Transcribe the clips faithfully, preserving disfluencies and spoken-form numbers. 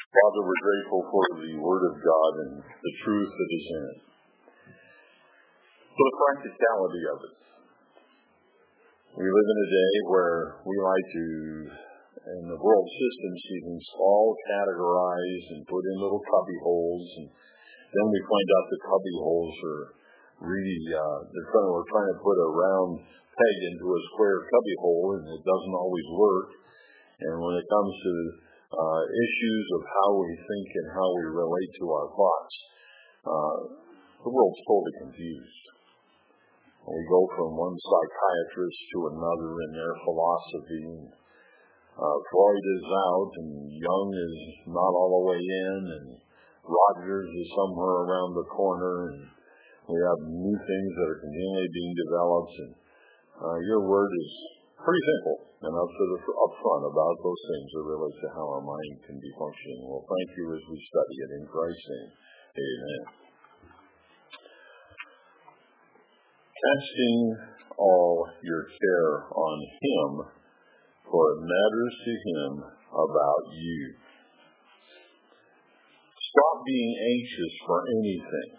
Father, we're grateful for the Word of God and the truth that is in it. For the practicality of it. We live in a day where we like to, in the world system, see things all categorized and put in little cubby holes, and then we find out the cubby holes are really, uh, they're trying, we're trying to put a round peg into a square cubby hole, and it doesn't always work. And when it comes to uh, issues of how we think and how we relate to our thoughts, uh, the world's totally confused. We go from one psychiatrist to another in their philosophy. Uh, Freud is out, and Jung is not all the way in, and Rogers is somewhere around the corner, and we have new things that are continually being developed. And uh, your word is pretty simple and up to the up front about those things that relate to how our mind can be functioning. Well, thank you as we study it in Christ's name. Amen. Casting all your care on Him, for it matters to Him about you. Stop being anxious for anything.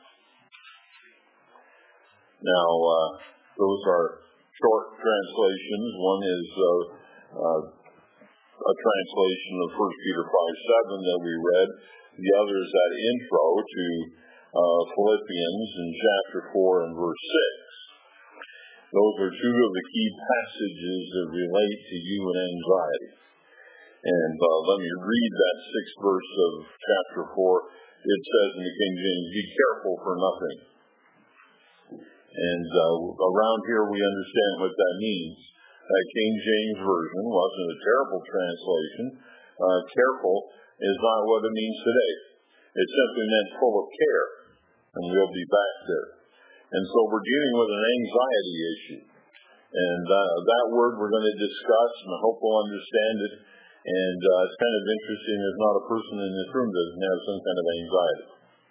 Now, uh, those are short translations. One is uh, uh, a translation of First Peter five seven that we read. The other is that intro to uh, Philippians in chapter four and verse six. Those are two of the key passages that relate to you and anxiety. And uh, let me read that sixth verse of chapter four. It says in the King James, "Be careful for nothing." And uh, around here we understand what that means. That King James Version wasn't a terrible translation. Uh, careful is not what it means today. It simply meant full of care. And we'll be back there. And so we're dealing with an anxiety issue. And uh, that word we're going to discuss, and I hope we'll understand it. And uh, it's kind of interesting, there's not a person in this room that doesn't have some kind of anxiety.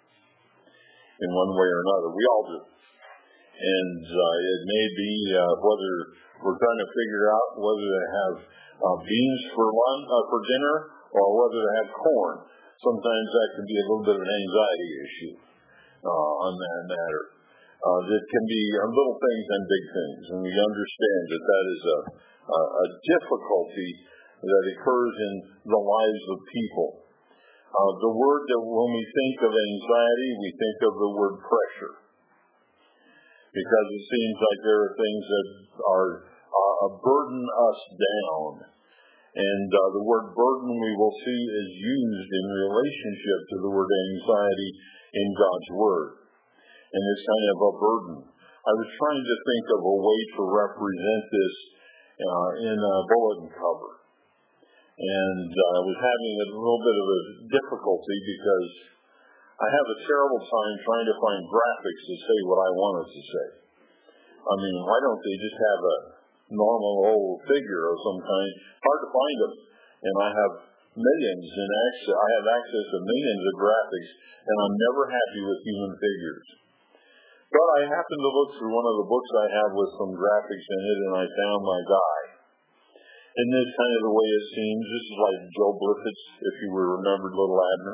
In one way or another. We all do. And uh, it may be uh, whether we're trying to figure out whether to have uh, beans for lunch, uh, for dinner, or whether to have corn. Sometimes that can be a little bit of an anxiety issue uh, on that matter. Uh, it can be uh, little things and big things, and we understand that that is a, a, a difficulty that occurs in the lives of people. Uh, the word that when we think of anxiety, we think of the word pressure. Because it seems like there are things that are uh, burden us down. And uh, the word burden we will see is used in relationship to the word anxiety in God's Word. And it's kind of a burden. I was trying to think of a way to represent this uh, in a bulletin cover. And uh, I was having a little bit of a difficulty because I have a terrible time trying to find graphics to say what I wanted to say. I mean, why don't they just have a normal old figure of some kind? Hard to find them. And I have millions in access. I have access to millions of graphics, and I'm never happy with human figures. But I happened to look through one of the books I have with some graphics in it, and I found my guy. And this is kind of the way it seems. This is like Joe Bliffitt's, if you remembered Little Abner.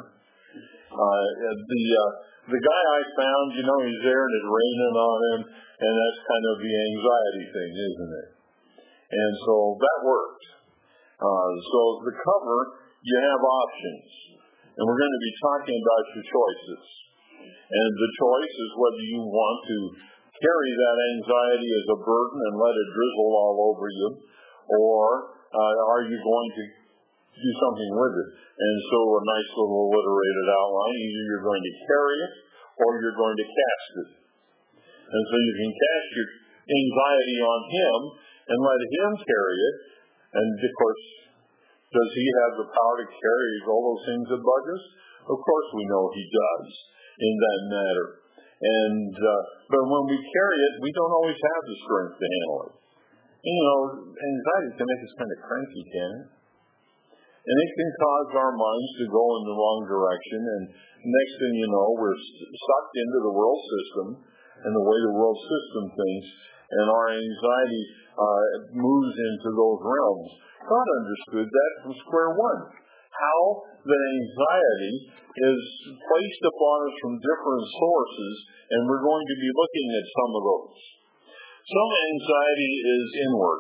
Uh, the uh, the guy I found, you know, he's there and it's raining on him, and that's kind of the anxiety thing, isn't it? And so that worked. Uh, so the cover, you have options, and we're going to be talking about your choices. And the choice is whether you want to carry that anxiety as a burden and let it drizzle all over you, or uh, are you going to do something with it? And so a nice little alliterated outline, either you're going to carry it or you're going to cast it. And so you can cast your anxiety on Him and let Him carry it. And of course, does He have the power to carry all those things that bug us? Of course we know He does in that matter. And uh, but when we carry it, we don't always have the strength to handle it. And, you know, anxiety can make us kind of cranky, can it? And it can cause our minds to go in the wrong direction. And next thing you know, we're sucked into the world system and the way the world system thinks. And our anxiety uh, moves into those realms. God understood that from square one. how the anxiety is placed upon us from different sources, and we're going to be looking at some of those. Some anxiety is inward.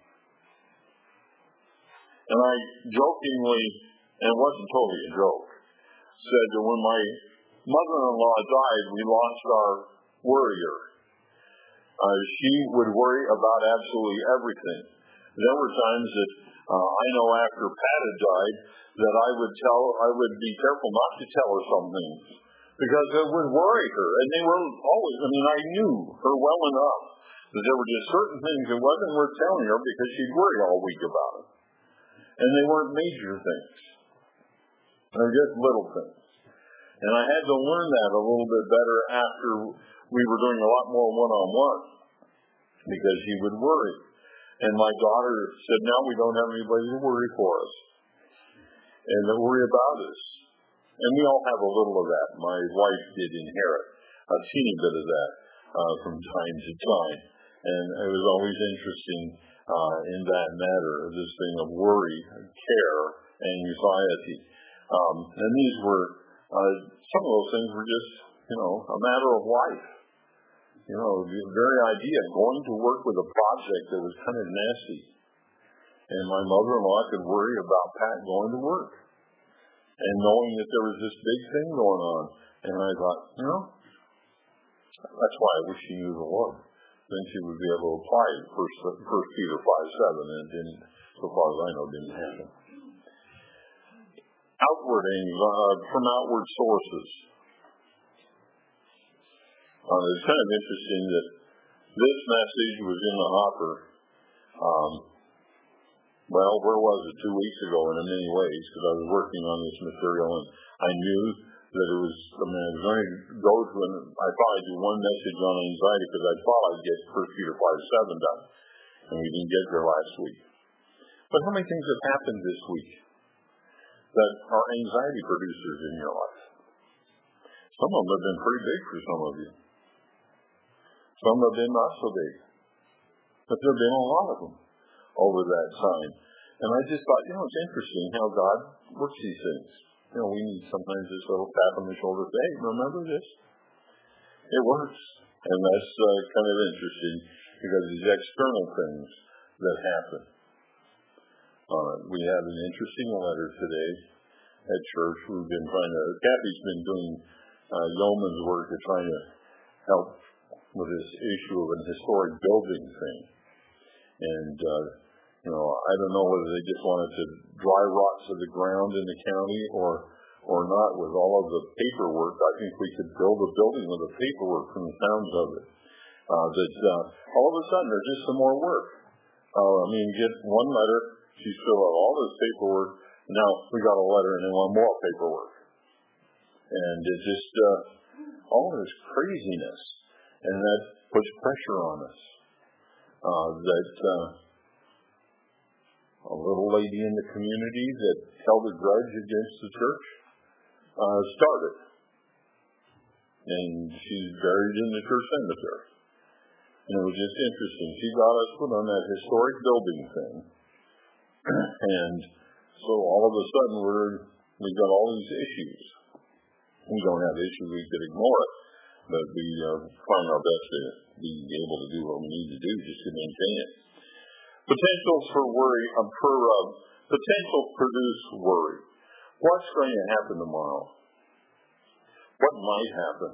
And I jokingly, and it wasn't totally a joke, said that when my mother-in-law died, we lost our worrier. Uh, she would worry about absolutely everything. There were times that uh, I know after Pat had died that I would tell, I would be careful not to tell her some things because it would worry her. And they were always, I mean, I knew her well enough that there were just certain things that wasn't worth telling her because she'd worry all week about it. And they weren't major things. They were just little things. And I had to learn that a little bit better after we were doing a lot more one-on-one because she would worry. And my daughter said, now we don't have anybody to worry for us and to worry about us. And we all have a little of that. My wife did inherit a teeny bit of that uh, from time to time. And it was always interesting uh, in that matter, this thing of worry, care, anxiety. Um, and these were, uh, some of those things were just, you know, a matter of life. You know, the very idea of going to work with a project that was kind of nasty. And my mother-in-law could worry about Pat going to work. And knowing that there was this big thing going on. And I thought, you know, that's why I wish she knew the Lord. Then she would be able to apply First, First Peter five seven, and it didn't, so far as I know, didn't happen. Outward, uh, from outward sources. Uh, it's kind of interesting that this message was in the hopper, um, well, where was it, two weeks ago in many ways, because I was working on this material, and I knew that it was, I mean, I was going to go to, an, I thought I'd do one message on anxiety, because I thought I'd get First Peter five seven done, and we didn't get there last week. But how many things have happened this week that are anxiety producers in your life? Some of them have been pretty big for some of you. Some have been not so big. But there have been a lot of them over that time. And I just thought, you know, it's interesting how God works these things. You know, we need sometimes this little tap on the shoulder, say, hey, remember this? It works. And that's uh, kind of interesting because these external things that happen. Uh, we had an interesting letter today at church. We've been trying to, Kathy's been doing uh, yeoman's work of trying to help with this issue of an historic building thing. And, uh, you know, I don't know whether they just wanted to dry rot to the ground in the county or or not with all of the paperwork. I think we could build a building with the paperwork from the sounds of it. Uh, that uh, all of a sudden there's just some more work. Uh, I mean, get one letter, she's filled out all this paperwork. Now we got a letter and they want more paperwork. And it just, uh, all this craziness. And that puts pressure on us. Uh, that uh, a little lady in the community that held a grudge against the church uh, started. And she's buried in the church cemetery. And it was just interesting. She got us put on that historic building thing. And so all of a sudden we're, we've got all these issues. We don't have issues, we could ignore it. But we are trying our best to be able to do what we need to do just to maintain it. Potentials for worry, um, for uh, potential produce worry. What's going to happen tomorrow? What might happen?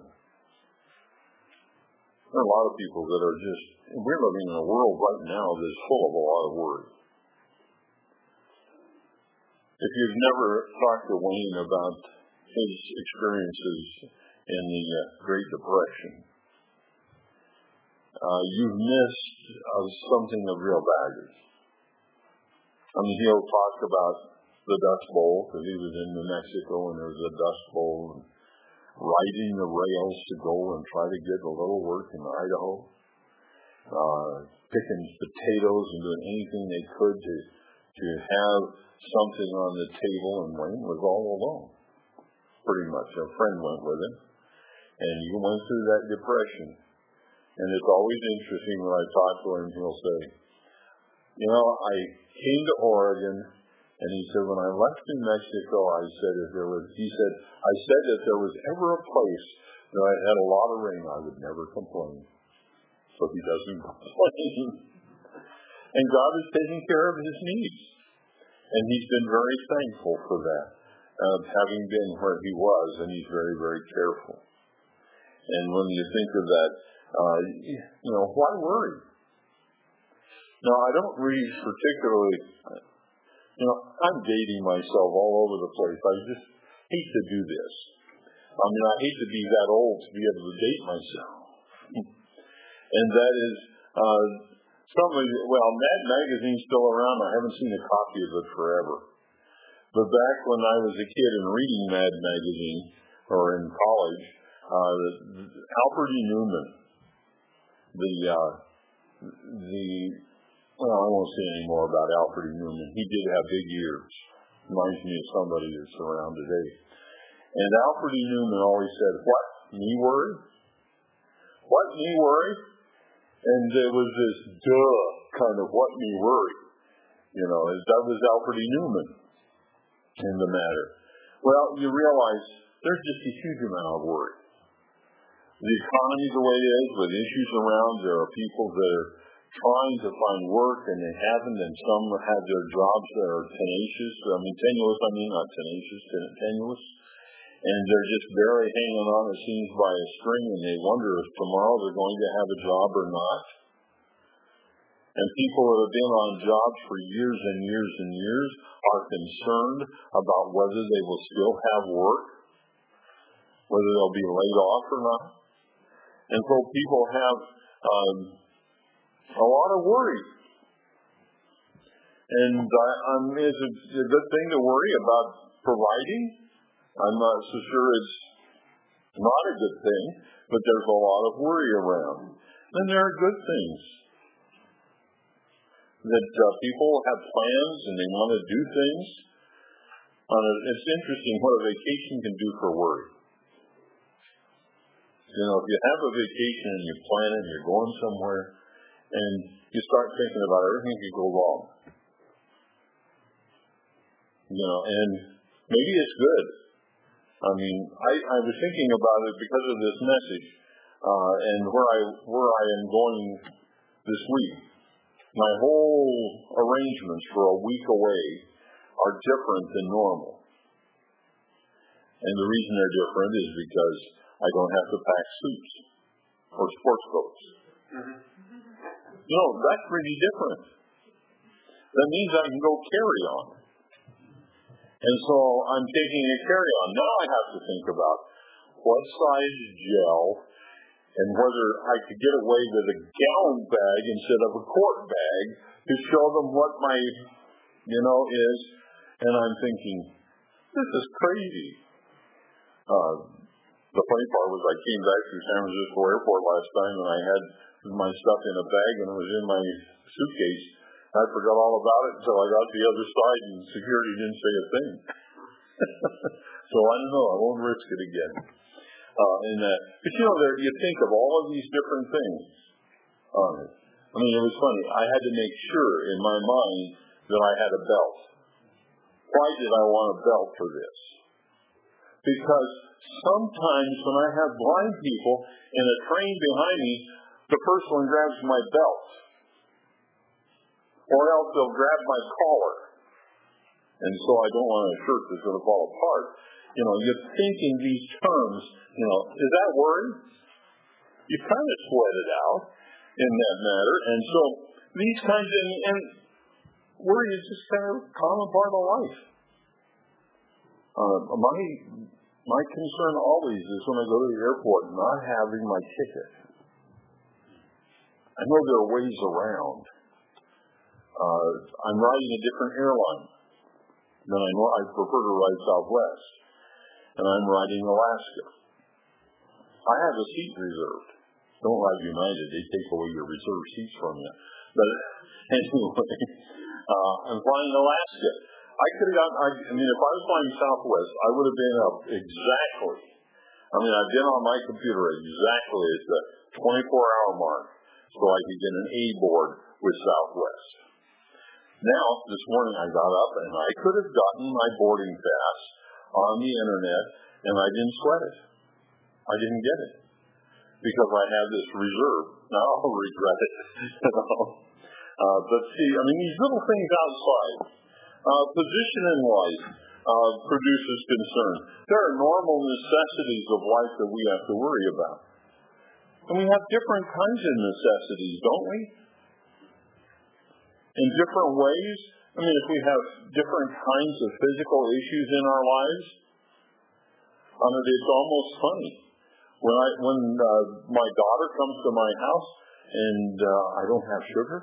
There are a lot of people that are just, we're living in a world right now that's full of a lot of worry. If you've never talked to Wayne about his experiences in the uh, Great Depression, uh, you've missed uh, something of real value. I mean, he'll talk about the Dust Bowl, because he was in New Mexico and there was a Dust Bowl, and riding the rails to go and try to get a little work in Idaho, uh, picking potatoes and doing anything they could to, to have something on the table, and Wayne was all alone, pretty much. A friend went with him. And he went through that depression. And it's always interesting when I talk to him, he'll say, you know, I came to Oregon And he said, when I left New Mexico, I said if there was, he said, I said if there was ever a place that I had a lot of rain, I would never complain. So he doesn't complain. And God is taking care of his needs. And he's been very thankful for that, uh, having been where he was, and he's very, very careful. And when you think of that, uh, you know, why worry? Now, I don't read particularly, you know, I'm dating myself all over the place. I just hate to do this. I mean, I hate to be that old to be able to date myself. And that is, uh, somebody, well, Mad Magazine's still around. I haven't seen a copy of it forever. But back when I was a kid and reading Mad Magazine, or in college, uh, Alfred E. Newman, the, uh, the, well, I won't say any more about Alfred E. Newman. He did have big ears. Reminds me of somebody that's around today. And Alfred E. Newman always said, what, me worry? What, me worry? And there was this duh kind of what me worry. You know, that was Alfred E. Newman in the matter. Well, you realize there's just a huge amount of worry. The economy the way it is, with issues around, there are people that are trying to find work and they haven't, and some have their jobs that are tenacious. I mean, tenuous, I mean, not tenacious, tenuous. And they're just barely hanging on, it seems, by a string, and they wonder if tomorrow they're going to have a job or not. And people that have been on jobs for years and years and years are concerned about whether they will still have work, whether they'll be laid off or not. And so people have um, a lot of worry. And I, I mean, it's a, a good thing to worry about providing. I'm not so sure it's not a good thing, but there's a lot of worry around. And there are good things. That uh, people have plans and they want to do things. Uh, it's interesting what a vacation can do for worry. You know, if you have a vacation and you plan it and you're going somewhere and you start thinking about everything that could go wrong. You know, and maybe it's good. I mean, I, I was thinking about it because of this message uh, and where I where I am going this week. My whole arrangements for a week away are different than normal. And the reason they're different is because I don't have to pack suits or sports coats. No, that's really different. That means I can go carry on. And so I'm taking a carry-on. Now I have to think about what size gel and whether I could get away with a gallon bag instead of a quart bag to show them what my, you know, is. And I'm thinking, this is crazy. Uh, the funny part was I came back through San Francisco Airport last time and I had my stuff in a bag and it was in my suitcase. I forgot all about it until I got to the other side and security didn't say a thing. So I don't know. I won't risk it again. Uh, in that, but you know, there you think of all of these different things on it. I mean, it was funny. I had to make sure in my mind that I had a belt. Why did I want a belt for this? Because sometimes when I have blind people in a train behind me, the first one grabs my belt. Or else they'll grab my collar. And so I don't want a shirt that's going to fall apart. You know, you're thinking these terms, you know, is that worry? You kind of sweat it out in that matter. And so these kinds of, and worry is just kind of a common part of life. Uh, my, my concern always is when I go to the airport not having my ticket. I know there are ways around. Uh, I'm riding a different airline than I know. I prefer to ride Southwest, and I'm riding Alaska. I have a seat reserved. Don't ride United; they take away your reserved seats from you. But anyway, uh, I'm flying Alaska. I could have gotten. I, I mean, if I was flying Southwest, I would have been up exactly. I mean, I've been on my computer exactly at the twenty-four hour mark, so I could get an A board with Southwest. Now, this morning I got up and I could have gotten my boarding pass on the internet and I didn't sweat it. I didn't get it because I have this reserve. Now I'll regret it. uh, but see, I mean, these little things outside, uh, position in life uh, produces concern. There are normal necessities of life that we have to worry about. And we have different kinds of necessities, don't we? In different ways. I mean, if we have different kinds of physical issues in our lives, I mean, it's almost funny. When I when uh, my daughter comes to my house and uh, I don't have sugar,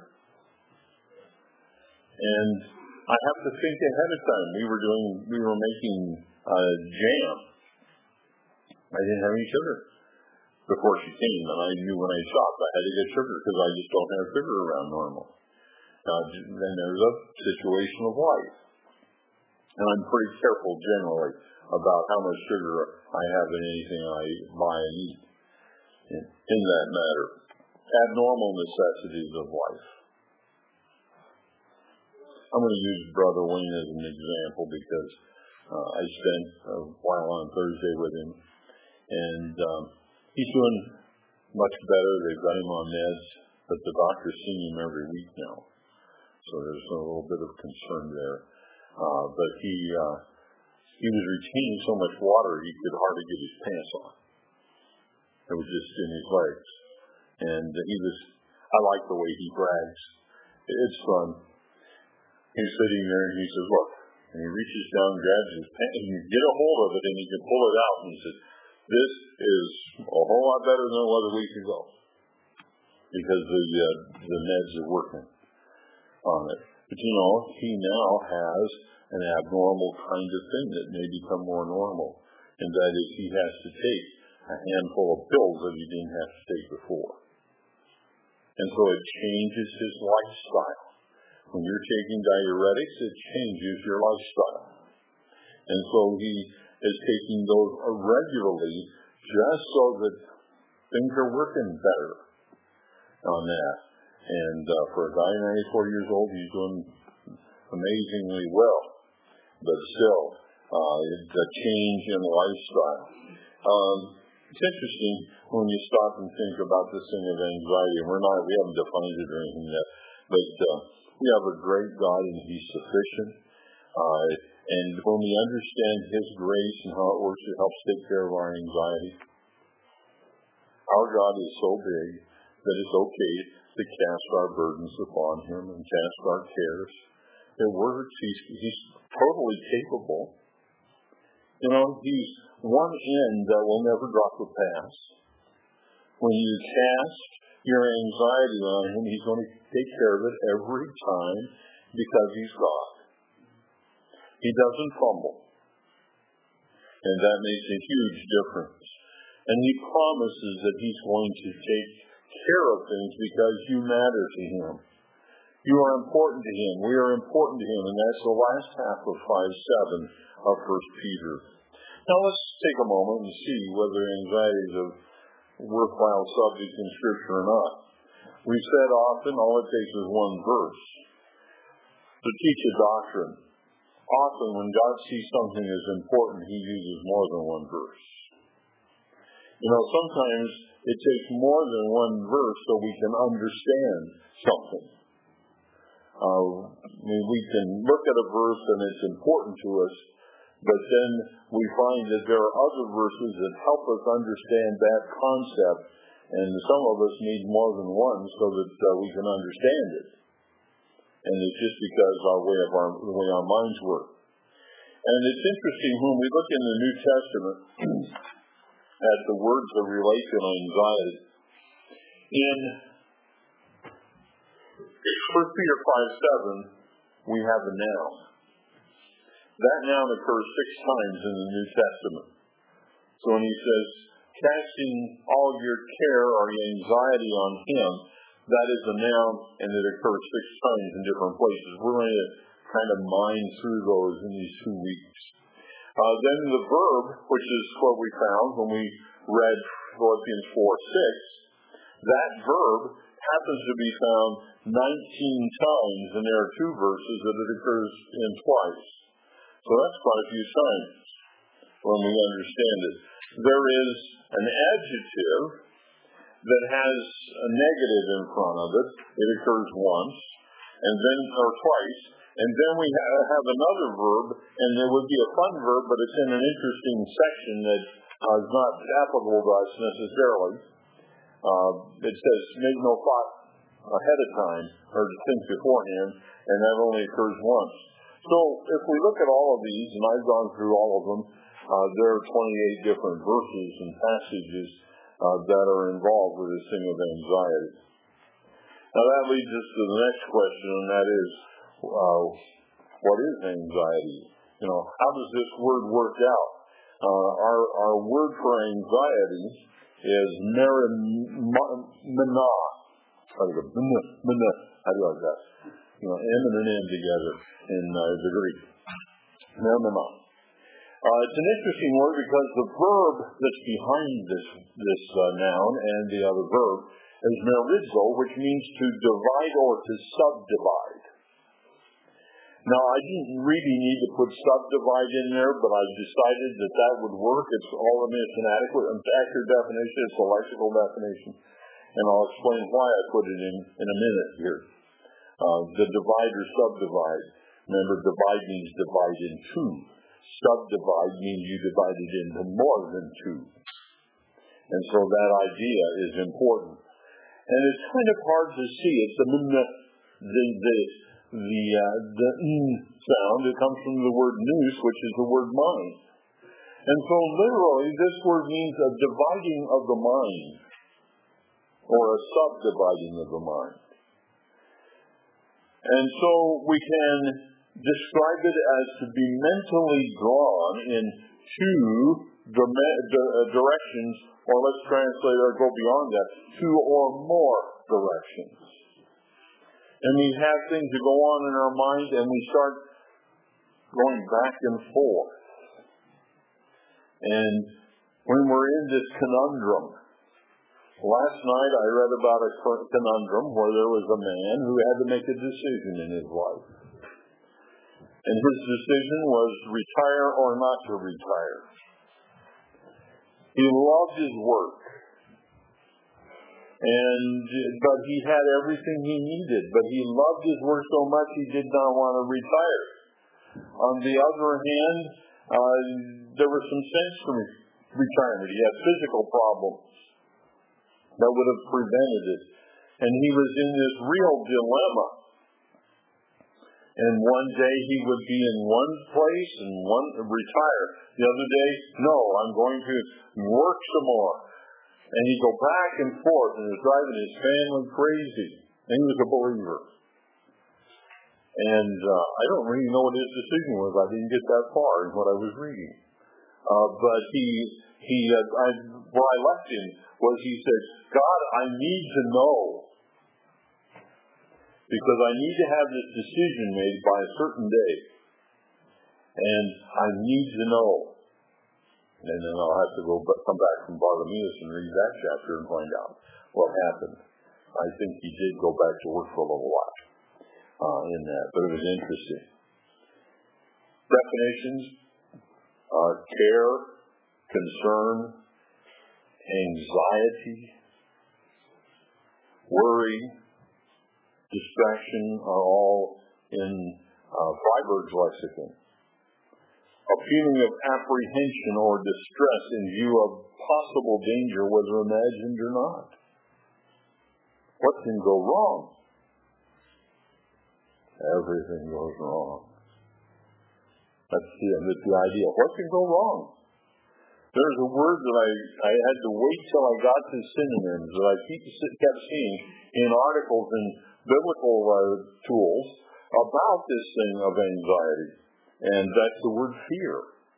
and I have to think ahead of time. We were doing, we were making uh, jam. I didn't have any sugar before she came, and I knew when I shopped I had to get sugar because I just don't have sugar around normally. Uh, then there's a situation of life, and I'm pretty careful generally about how much sugar I have in anything I buy and eat in, in that matter. Abnormal necessities of life. I'm going to use Brother Wayne as an example because uh, I spent a while on Thursday with him, and um, he's doing much better. They've got him on meds, but the doctor's seeing him every week now, so there's a little bit of concern there. Uh, but he uh, he was retaining so much water he could hardly get his pants on. It was just in his legs, and he was. I like the way he brags. It's fun. He's sitting there and he says, look, and he reaches down, grabs his pants, and you get a hold of it and he can pull it out, and he says, this is a whole lot better than it was a week ago because the uh, the meds are working on it. But you know, he now has an abnormal kind of thing that may become more normal, and that is he has to take a handful of pills that he didn't have to take before. And so it changes his lifestyle. When you're taking diuretics, it changes your lifestyle. And so he is taking those regularly just so that things are working better on that. And uh, for a guy ninety-four years old, he's doing amazingly well. But still, uh, it's a change in lifestyle. Um, it's interesting when you stop and think about this thing of anxiety. And we're not, we haven't defined it or anything yet, but uh, we have a great God and He's sufficient. Uh, and when we understand His grace and how it works, it helps take care of our anxiety. Our God is so big that it's okay to cast our burdens upon Him and cast our cares. It works. He's, he's totally capable. You know, He's one end that will never drop the pass. When you cast your anxiety on Him, He's going to take care of it every time because He's God. He doesn't fumble. And that makes a huge difference. And He promises that He's going to take care of things because you matter to Him. You are important to Him. We are important to Him. And that's the last half of five seven of First Peter. Now let's take a moment and see whether anxiety is a worthwhile subject in Scripture or not. We've said often all it takes is one verse to teach a doctrine. Often when God sees something as important, He uses more than one verse. You know, sometimes it takes more than one verse so we can understand something. Uh, I mean, we can look at a verse and it's important to us, but then we find that there are other verses that help us understand that concept, and some of us need more than one so that uh, we can understand it. And it's just because of our way of our the way our minds work. And it's interesting when we look in the New Testament at the words that relate to anxiety. In First Peter five seven, we have a noun. That noun occurs six times in the New Testament. So when he says, casting all your care or your anxiety on Him, that is a noun, and it occurs six times in different places. We're going to kind of mine through those in these two weeks. Uh, then the verb, which is what we found when we read Philippians four six, that verb happens to be found nineteen times, and there are two verses that it occurs in twice. So that's quite a few times when we understand it. There is an adjective that has a negative in front of it. It occurs once, and then or twice, and then we have another verb, and there would be a fun verb, but it's in an interesting section that uh, is not applicable to us necessarily. Uh, it says, make no thought ahead of time, or to think beforehand, and that only occurs once. So if we look at all of these, and I've gone through all of them, uh, there are twenty-eight different verses and passages uh, that are involved with this thing of anxiety. Now that leads us to the next question, and that is, uh, what is anxiety? You know, how does this word work out? Uh, our, our word for anxiety is merimna. How do you like that? You know, M and an N together in uh, the Greek. Merimna. Uh, it's an interesting word because the verb that's behind this this uh, noun and the other verb is merizo, which means to divide or to subdivide. Now, I didn't really need to put subdivide in there, but I decided that that would work. It's all I mean, it's an adequate, an accurate definition. It's a lexical definition, and I'll explain why I put it in in a minute here. Uh, the divide or subdivide. Remember, divide means divide in two. Subdivide means you divide it into more than two. And so that idea is important. And it's kind of hard to see. It's the the the the uh, the n sound. It comes from the word nous, which is the word mind. And so literally, this word means a dividing of the mind, or a subdividing of the mind. And so we can describe it as to be mentally drawn in two directions, or let's translate or go beyond that, two or more directions. And we have things that go on in our mind, and we start going back and forth. And when we're in this conundrum, last night I read about a conundrum where there was a man who had to make a decision in his life. And his decision was retire or not to retire. He loved his work. And but he had everything he needed, but he loved his work so much he did not want to retire. On the other hand, uh, there were some sense to retirement. He had physical problems that would have prevented it. And he was in this real dilemma. And one day he would be in one place and one retire. The other day, no, I'm going to work some more. And he'd go back and forth, and it was driving his family crazy. And he was a believer. And uh, I don't really know what his decision was. I didn't get that far in what I was reading. Uh, but he, he, uh, I, where I left him was he said, God, I need to know. Because I need to have this decision made by a certain day. And I need to know. And then I'll have to go come back from Bartimaeus and read that chapter and find out what happened. I think he did go back to work for a little while uh, in that, but it was interesting. Definitions, uh, care, concern, anxiety, worry, distraction are all in uh, Freiberg's lexicon. A feeling of apprehension or distress in view of possible danger, whether imagined or not. What can go wrong? Everything goes wrong. That's the, that's the idea. What can go wrong? There's a word that I, I had to wait till I got to synonyms that I keep, kept seeing in articles and biblical uh, tools about this thing of anxiety. And that's the word fear.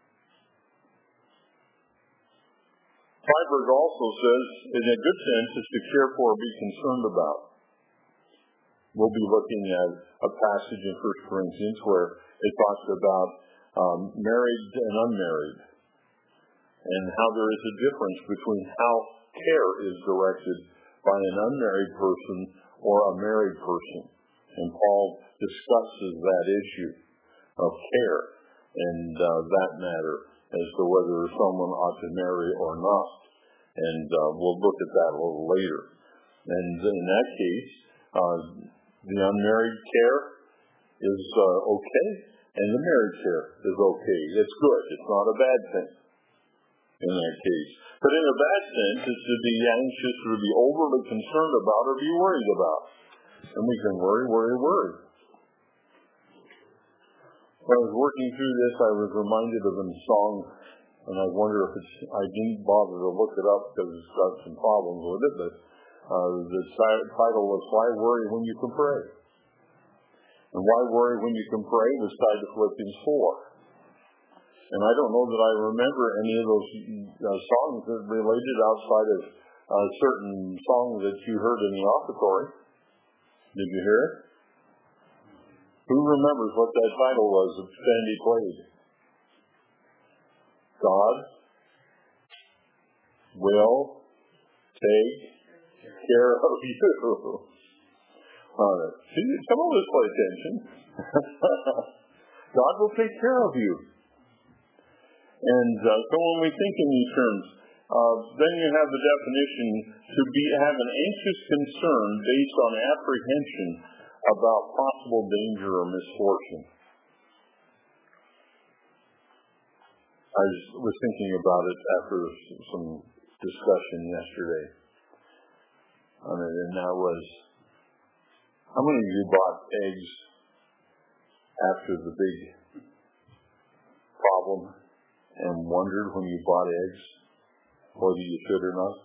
Freiberg also says, in a good sense, is to care for or be concerned about. We'll be looking at a passage in First Corinthians where it talks about um, married and unmarried, and how there is a difference between how care is directed by an unmarried person or a married person. And Paul discusses that issue of care and uh, that matter as to whether someone ought to marry or not. And uh, we'll look at that a little later. And in that case, uh, the unmarried care is uh, okay, and the married care is okay. It's good. It's not a bad thing in that case. But in a bad sense, it's to be anxious or to be overly concerned about or be worried about. And we can worry, worry, worry. When I was working through this, I was reminded of a song, and I wonder if it's, I didn't bother to look it up because it's got some problems with it, but uh, the title was Why Worry When You Can Pray? And Why Worry When You Can Pray was tied to Philippians four. And I don't know that I remember any of those uh, songs that related outside of uh, certain songs that you heard in the offertory. Did you hear it? Who remembers what that title was that Sandy played? God will take care of you. All right. See, some of us pay attention. God will take care of you. And uh, so when we think in these terms, uh, then you have the definition to be have an anxious concern based on apprehension about possible danger or misfortune. I was thinking about it after some discussion yesterday on it, and that was, how many of you bought eggs after the big problem and wondered when you bought eggs whether you should or not?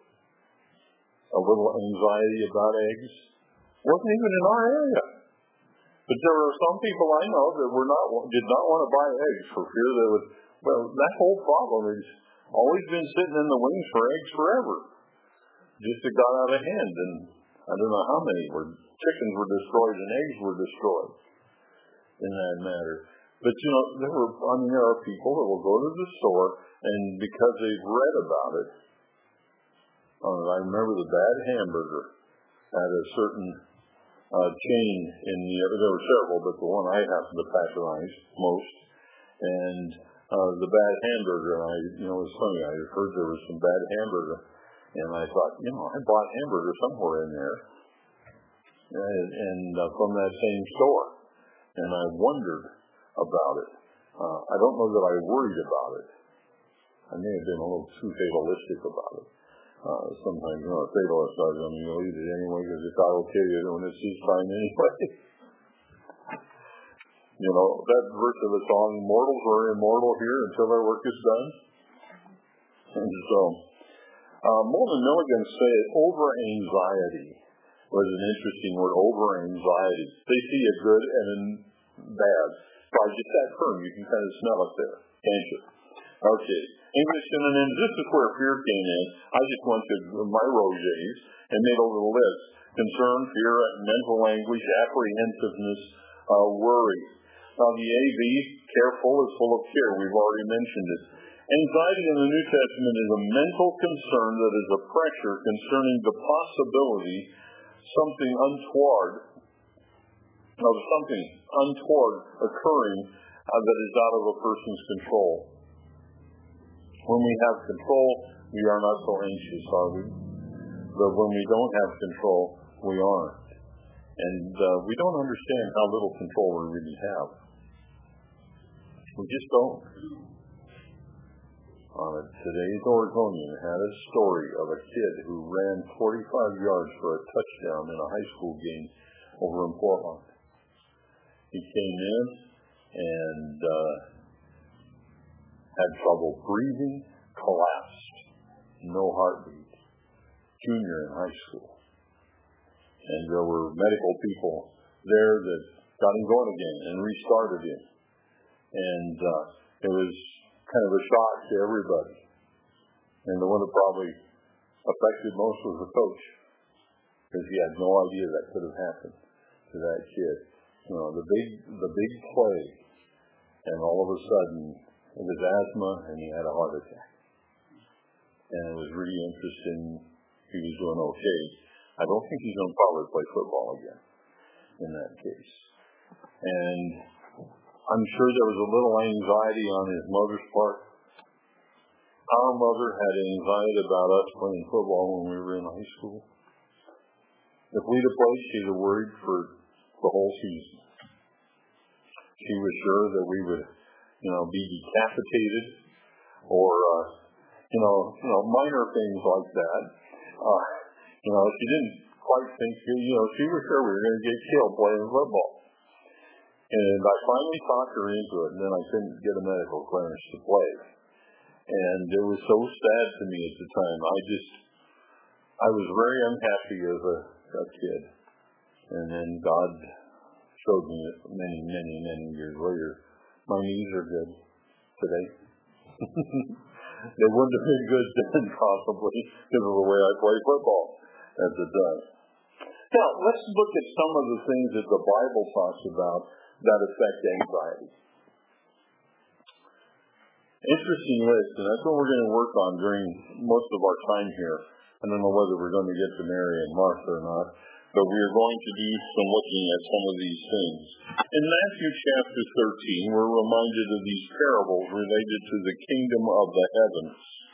A little anxiety about eggs? Wasn't even in our area. But there were some people I know that were not did not want to buy eggs for fear they would. Well, that whole problem has always been sitting in the wings for eggs forever. Just it got out of hand, and I don't know how many were chickens were destroyed and eggs were destroyed in that matter. But you know, there were I mean there are people that will go to the store and because they've read about it. Uh, I remember the bad hamburger at a certain uh, chain in the there were several, but the one I happened to patronize most, and uh, the bad hamburger. And I you know it was funny. I heard there was some bad hamburger, and I thought you know I bought hamburger somewhere in there, and, and uh, from that same store, and I wondered about it. Uh, I don't know that I worried about it. I may have been a little too fatalistic about it. Uh, sometimes, you know, a fatalist does, I mean, you'll eat it anyway because if God will kill you when it's his time anyway. You know, that verse of the song, mortals are immortal here until their work is done. And so, uh, Molden Milligan said over-anxiety was an interesting word, over-anxiety. They see a good and a bad. By just that term, you can kind of smell it there, can't you? Okay. English synonyms, this is where fear came in. I just went to my Roget's and made a little list. Concern, fear, mental anguish, apprehensiveness, uh, worry. Now the A V, careful, is full of care. We've already mentioned it. Anxiety in the New Testament is a mental concern that is a pressure concerning the possibility something untoward, of something untoward occurring uh, that is out of a person's control. When we have control, we are not so anxious, are we? But when we don't have control, we aren't. And uh, we don't understand how little control we really have. We just don't. Uh, today's Oregonian had a story of a kid who ran forty-five yards for a touchdown in a high school game over in Portland. He came in and uh, had trouble breathing, collapsed, no heartbeat, junior in high school. And there were medical people there that got him going again and restarted him. And uh, it was kind of a shock to everybody. And the one that probably affected most was the coach, because he had no idea that could have happened to that kid. You know, the big, the big play, and all of a sudden, it was asthma, and he had a heart attack. And it was really interesting. He was doing okay. I don't think he's going to probably play football again in that case. And I'm sure there was a little anxiety on his mother's part. Our mother had anxiety about us playing football when we were in high school. If we'd have played, she'd have worried for the whole season. She was sure that we would, you know, be decapitated or, uh, you know, you know, minor things like that. Uh, you know, she didn't quite think, you know, she was sure we were going to get killed playing football. And I finally talked her into it, and then I couldn't get a medical clearance to play. And it was so sad to me at the time. I just, I was very unhappy as a, a kid. And then God showed me it many, many, many years later. My knees are good today. They wouldn't have been good then, possibly, because of the way I played football at the time. Now, let's look at some of the things that the Bible talks about that affect anxiety. Interesting list, and that's what we're going to work on during most of our time here. I don't know whether we're going to get to Mary and Martha or not, but we are going to do some looking at some of these things. In Matthew chapter thirteen, we're reminded of these parables related to the kingdom of the heavens.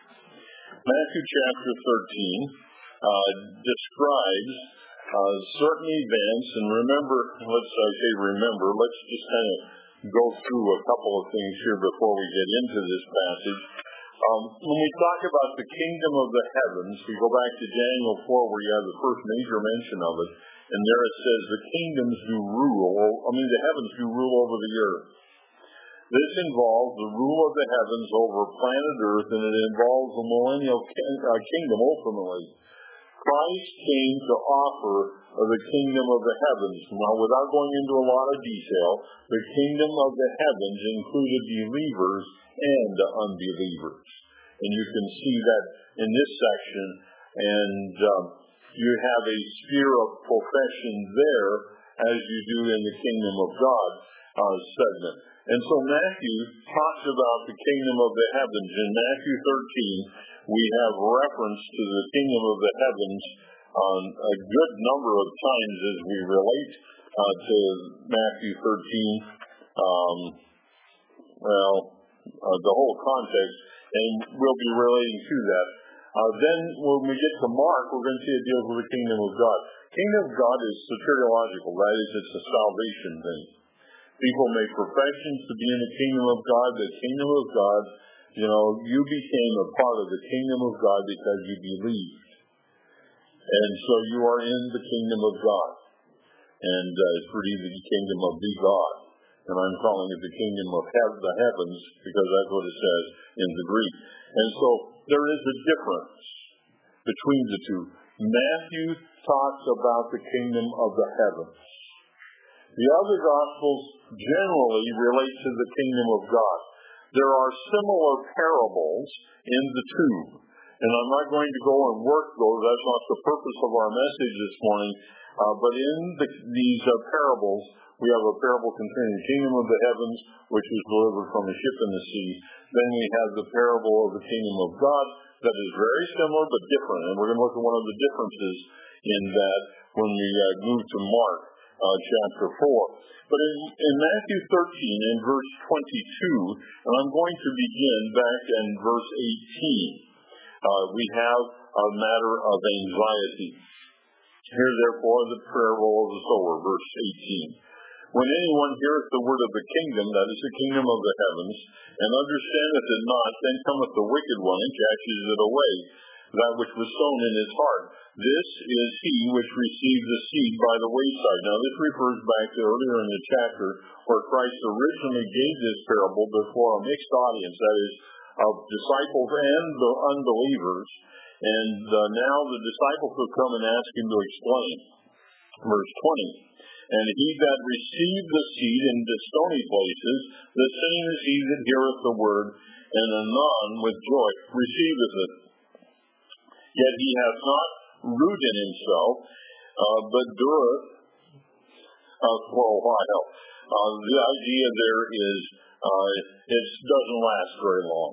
Matthew chapter thirteen uh, describes uh, certain events, and remember, let's I say remember, let's just kind of go through a couple of things here before we get into this passage. Um, when we talk about the kingdom of the heavens, we go back to Daniel four where you have the first major mention of it, and there it says the kingdoms do rule, I mean the heavens do rule over the earth. This involves the rule of the heavens over planet earth, and it involves the millennial kingdom ultimately. Christ came to offer the kingdom of the heavens. Now, without going into a lot of detail, the kingdom of the heavens included believers and unbelievers. And you can see that in this section, and um, you have a sphere of profession there as you do in the kingdom of God uh, segment. And so Matthew talks about the kingdom of the heavens. In Matthew thirteen, we have reference to the kingdom of the heavens on a good number of times as we relate uh, to Matthew thirteen. Um, well, uh, the whole context, and we'll be relating to that. Uh, then when we get to Mark, we're going to see it deals with the kingdom of God. Kingdom of God is soteriological. That is, it's a salvation thing. People make professions to be in the kingdom of God. The kingdom of God, you know, you became a part of the kingdom of God because you believed. And so you are in the kingdom of God. And uh, it's really the kingdom of the God. And I'm calling it the kingdom of hev- the heavens because that's what it says in the Greek. And so there is a difference between the two. Matthew talks about the kingdom of the heavens. The other Gospels generally relate to the kingdom of God. There are similar parables in the two. And I'm not going to go and work those. That's not the purpose of our message this morning. Uh, but in the, these uh, parables, we have a parable concerning the kingdom of the heavens, which was delivered from a ship in the sea. Then we have the parable of the kingdom of God that is very similar but different. And we're going to look at one of the differences in that when we uh, move to Mark uh, chapter four. But in, in Matthew thirteen, in verse twenty-two, and I'm going to begin back in verse eighteen, uh, we have a matter of anxiety. Hear therefore the parable of the sower, verse eighteen. When anyone heareth the word of the kingdom, that is the kingdom of the heavens, and understandeth it not, then cometh the wicked one and catches it away, that which was sown in his heart. This is he which received the seed by the wayside. Now this refers back to earlier in the chapter where Christ originally gave this parable before a mixed audience, that is, of disciples and the unbelievers. And uh, now the disciples will come and ask him to explain. Verse twenty. And he that received the seed in the stony places, the same is he that heareth the word, and anon with joy receiveth it. Yet he hath not root in himself, uh, but dureth uh, for a while. Uh, the idea there is uh, it doesn't last very long.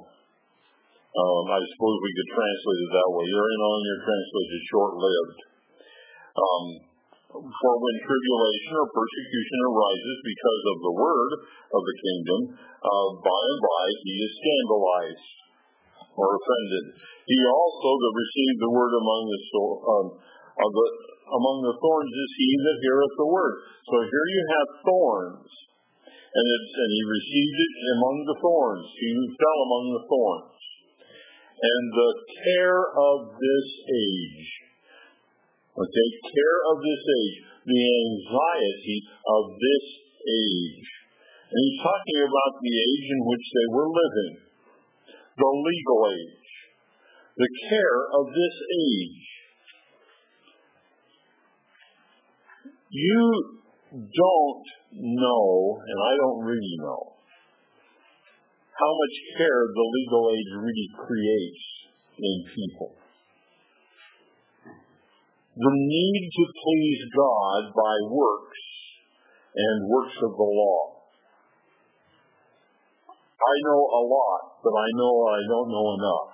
Um, I suppose we could translate it that way. Your in on your translation is short-lived. Um, for when tribulation or persecution arises because of the word of the kingdom, uh, by and by he is scandalized or offended. He also that received the word among the, um, of the among the thorns is he that heareth the word. So here you have thorns. And, it's, and he received it among the thorns. He fell among the thorns. And the care of this age. Okay, care of this age. The anxiety of this age. And he's talking about the age in which they were living. The legal age. The care of this age. You don't know, and I don't really know, how much care the legal age really creates in people. The need to please God by works and works of the law. I know a lot, but I know I don't know enough.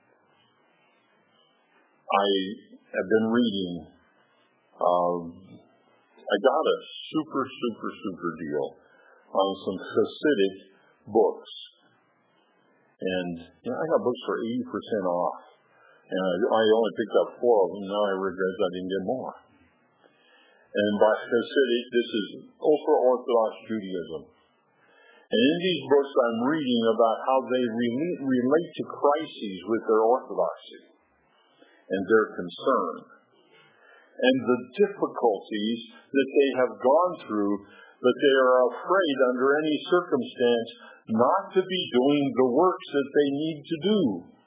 I have been reading um, I got a super, super, super deal on some Hasidic books. And you know, I got books for eighty percent off. And I, I only picked up four of them. Now I regret I didn't get more. And by Hasidic, this is ultra-Orthodox Judaism. And in these books, I'm reading about how they relate, relate to crises with their orthodoxy and their concern. And the difficulties that they have gone through, that they are afraid under any circumstance not to be doing the works that they need to do.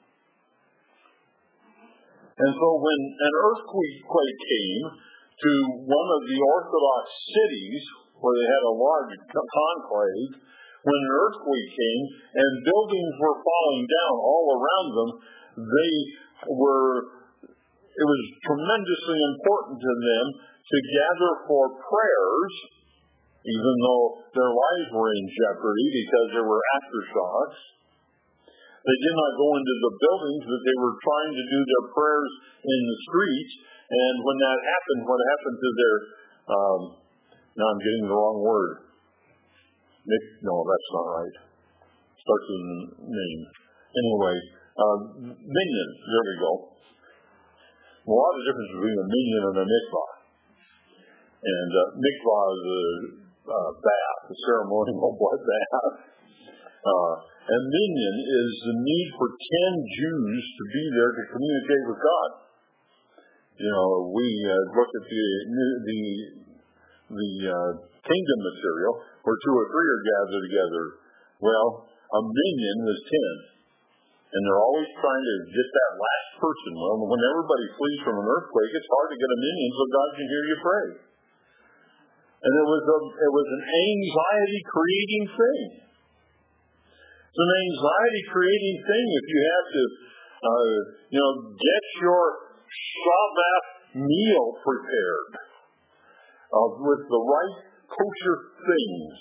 And so when an earthquake came to one of the Orthodox cities, where they had a large conclave, when an earthquake came and buildings were falling down all around them, they were... It was tremendously important to them to gather for prayers, even though their lives were in jeopardy because there were aftershocks. They did not go into the buildings, but they were trying to do their prayers in the streets. And when that happened, what happened to their, um, now I'm getting the wrong word. Nick, no, that's not right. Starts with a name. Anyway, uh, minions, there we go. A lot of difference between a minyan and a mikvah. And uh, mikvah is a uh, bath, a ceremonial blood bath. Uh, and minyan is the need for ten Jews to be there to communicate with God. You know, we uh, look at the the the uh, kingdom material where two or three are gathered together. Well, a minyan was ten. And they're always trying to get that last person. Well, when everybody flees from an earthquake, it's hard to get a minion so God can hear you pray. And it was a, it was an anxiety-creating thing. It's an anxiety-creating thing if you have to, uh, you know, get your Shabbat meal prepared uh, with the right kosher things.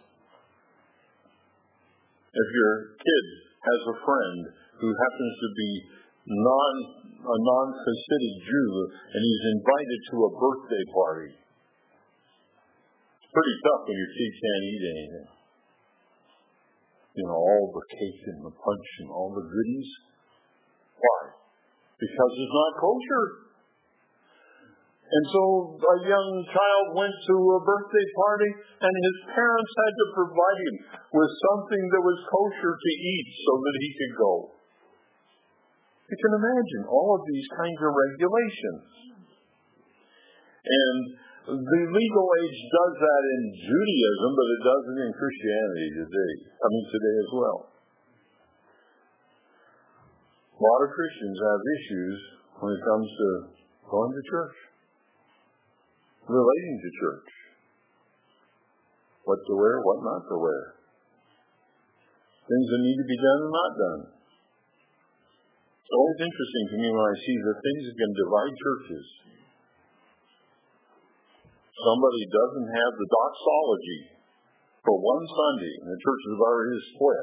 If your kid has a friend who happens to be non a non-Hasidic Jew and he's invited to a birthday party. It's pretty tough when your kid can't eat anything. You know, all the cake and the punch and all the goodies. Why? Because it's not kosher. And so a young child went to a birthday party and his parents had to provide him with something that was kosher to eat so that he could go. You can imagine all of these kinds of regulations. And the legal age does that in Judaism, but it doesn't in Christianity today. I mean today as well. A lot of Christians have issues when it comes to going to church. Relating to church. What to wear, what not to wear. Things that need to be done and not done. It's always interesting to me when I see the things that can divide churches. Somebody doesn't have the doxology for one Sunday, and the church is already split.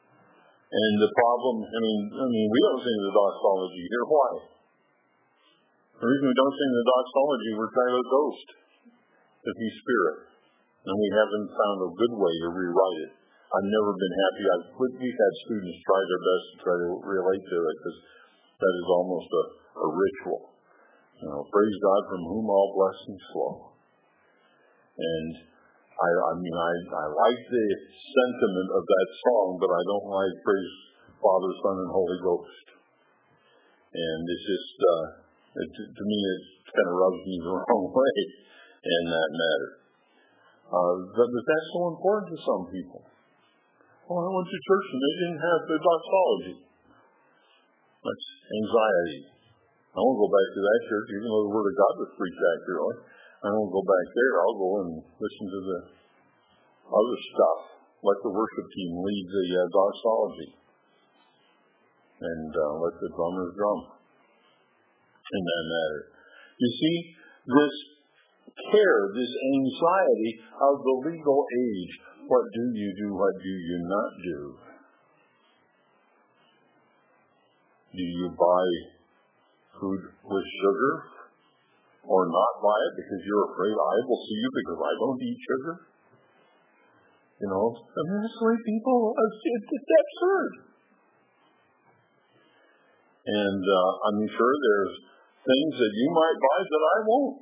And the problem, I mean, I mean, we don't sing the doxology here. Why? The reason we don't sing the doxology, we're trying to ghost, if he's spirit. And we haven't found a good way to rewrite it. I've never been happy. I've, we've had students try their best to try to relate to it, because that is almost a, a ritual. You know, praise God from whom all blessings flow. And I, I mean, I, I like the sentiment of that song, but I don't like praise Father, Son, and Holy Ghost. And it's just, uh, it, to me, it kind of rubs me the wrong way in that matter. Uh, but, but that's so important to some people. Oh, I went to church and they didn't have the doxology. That's anxiety. I won't go back to that church, even though the Word of God was preached accurately. I won't go back there. I'll go and listen to the other stuff. Let the worship team lead the uh, doxology. And uh, let the drummers drum in that matter. You see, this care, this anxiety of the legal age. What do you do? What do you not do? Do you buy food with sugar or not buy it because you're afraid I will see you because I don't eat sugar? You know, I mean, that's the way people, it's, it's absurd. And uh, I'm sure there's things that you might buy that I won't.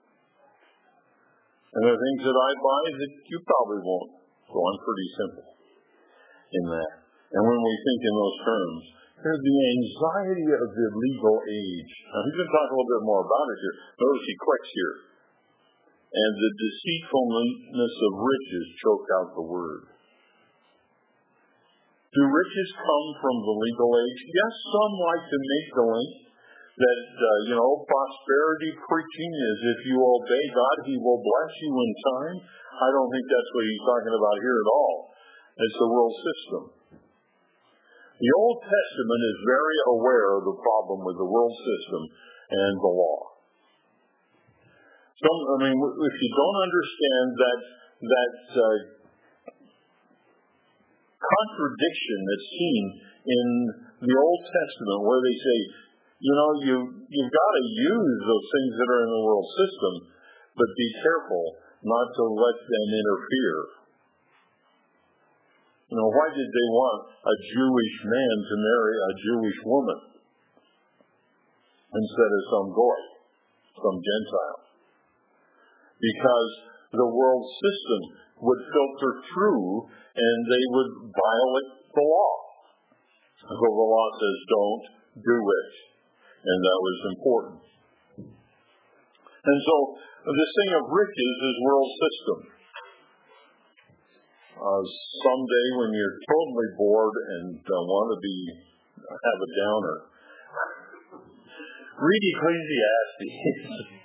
And there are things that I buy that you probably won't. So I'm pretty simple in that. And when we think in those terms, there's the anxiety of the legal age. Now, he's going to talk a little bit more about it here. Notice he clicks here. And the deceitfulness of riches choke out the word. Do riches come from the legal age? Yes, some like to make the link that, uh, you know, prosperity preaching is if you obey God, he will bless you in time. I don't think that's what he's talking about here at all. It's the world system. The Old Testament is very aware of the problem with the world system and the law. Some, I mean, if you don't understand that that uh, contradiction that's seen in the Old Testament, where they say, you know, you you've got to use those things that are in the world system, but be careful not to let them interfere. You know, why did they want a Jewish man to marry a Jewish woman instead of some goy, some Gentile? Because the world system would filter through and they would violate the law. So the law says, don't do it. And that was important. And so this thing of riches is world system. Uh, someday when you're totally bored and uh, want to be have a downer, read Ecclesiastes.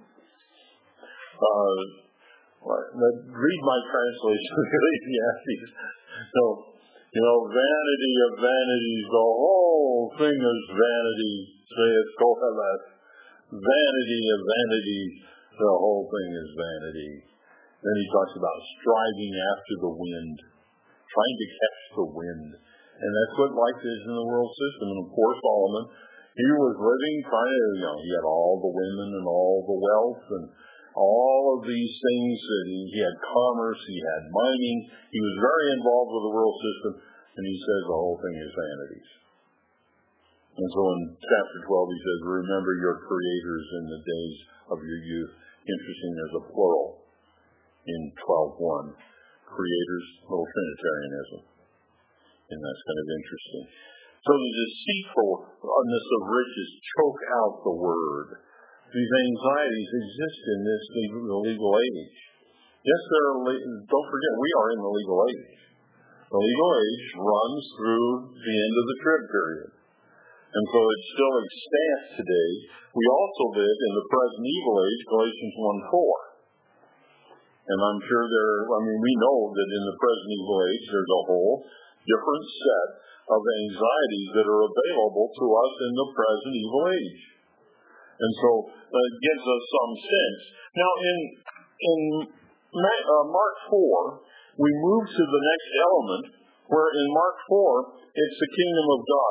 uh, read my translation of Ecclesiastes. So, you know, vanity of vanities, the whole thing is vanity, saith Kohelet. Vanity of vanities, the whole thing is vanity. Then he talks about striving after the wind, trying to catch the wind. And that's what life is in the world system. And of course, Solomon, he was living, trying to, you know, he had all the women and all the wealth and all of these things. And he, he had commerce, he had mining. He was very involved with the world system. And he says the whole thing is vanities. And so in chapter twelve, he says, remember your creators in the days of your youth. Interesting, there's a plural in twelve one. Creators, little Trinitarianism. And that's kind of interesting. So the deceitfulness of riches choke out the word. These anxieties exist in this legal, legal age. Yes, there are, don't forget, we are in the legal age. The legal age runs through the end of the trib period. And so it still extant today. We also live in the present evil age, Galatians one four. And I'm sure there, I mean, we know that in the present evil age, there's a whole different set of anxieties that are available to us in the present evil age. And so uh, it gives us some sense. Now, in in uh, Mark four, we move to the next element, where in Mark four, it's the kingdom of God.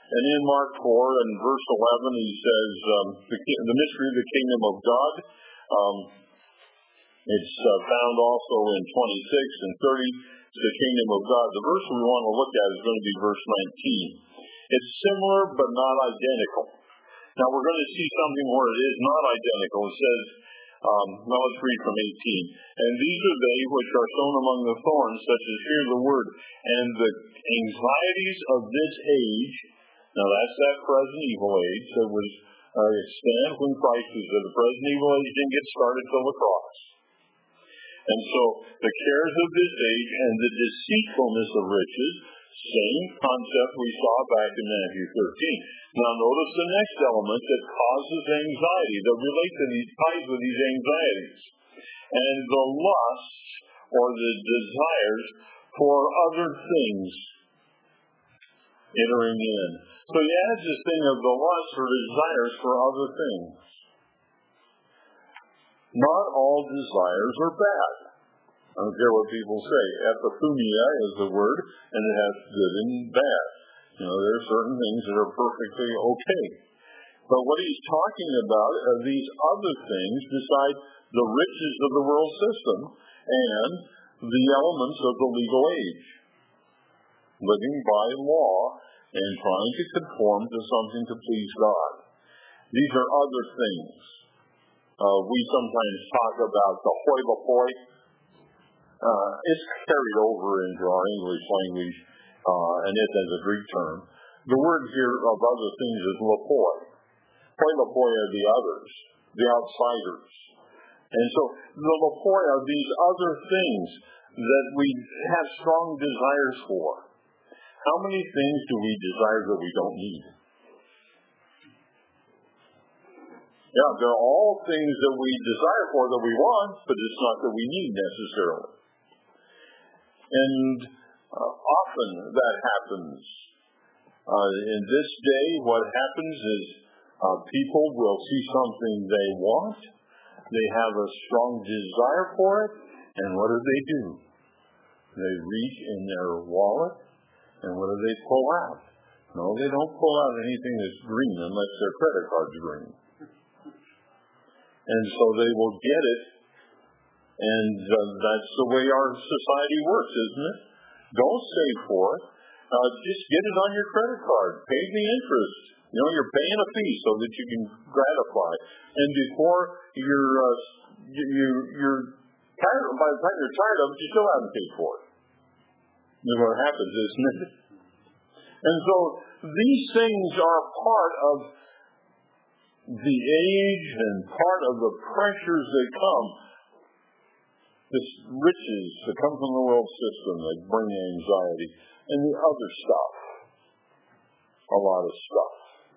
And in Mark four and verse eleven, he says, um, the, the mystery of the kingdom of God. Um, it's uh, found also in twenty-six and thirty, the kingdom of God. The verse we want to look at is going to be verse nineteen. It's similar but not identical. Now we're going to see something where it is not identical. It says, um, well, let's read from eighteen. And these are they which are sown among the thorns, such as hear the word, and the anxieties of this age. Now that's that present evil age that was uh, extant when Christ was there. The present evil age didn't get started till the cross. And so the cares of this age and the deceitfulness of riches, same concept we saw back in Matthew thirteen. Now notice the next element that causes anxiety, that relates to these ties with these anxieties. And the lusts or the desires for other things entering in. So he adds this thing of the lust or desires for other things. Not all desires are bad. I don't care what people say. Epithumia is the word, and it has good and bad. You know, there are certain things that are perfectly okay. But what he's talking about are these other things besides the riches of the world system and the elements of the legal age. Living by law and trying to conform to something to please God. These are other things. Uh, we sometimes talk about the hoi polloi. Uh, it's carried over into our English language, uh, and it as a Greek term. The word here of other things is lopoi. Hoi polloi are the others, the outsiders. And so the lopoi are these other things that we have strong desires for. How many things do we desire that we don't need? Yeah, they're all things that we desire for that we want, but it's not that we need necessarily. And uh, often that happens. Uh, in this day, what happens is uh, people will see something they want, they have a strong desire for it, and what do they do? They reach in their wallet, and what do they pull out? No, they don't pull out anything that's green unless their credit card's green. And so they will get it, and uh, that's the way our society works, isn't it? Don't save for it. Uh, just get it on your credit card. Pay the interest. You know, you're paying a fee so that you can gratify. And before you're, uh, you, you're tired, by the time you're tired of it, you still haven't paid for it. You know what happens, isn't it? And so these things are part of the age and part of the pressures that come, this riches that come from the world system that bring anxiety, and the other stuff, a lot of stuff.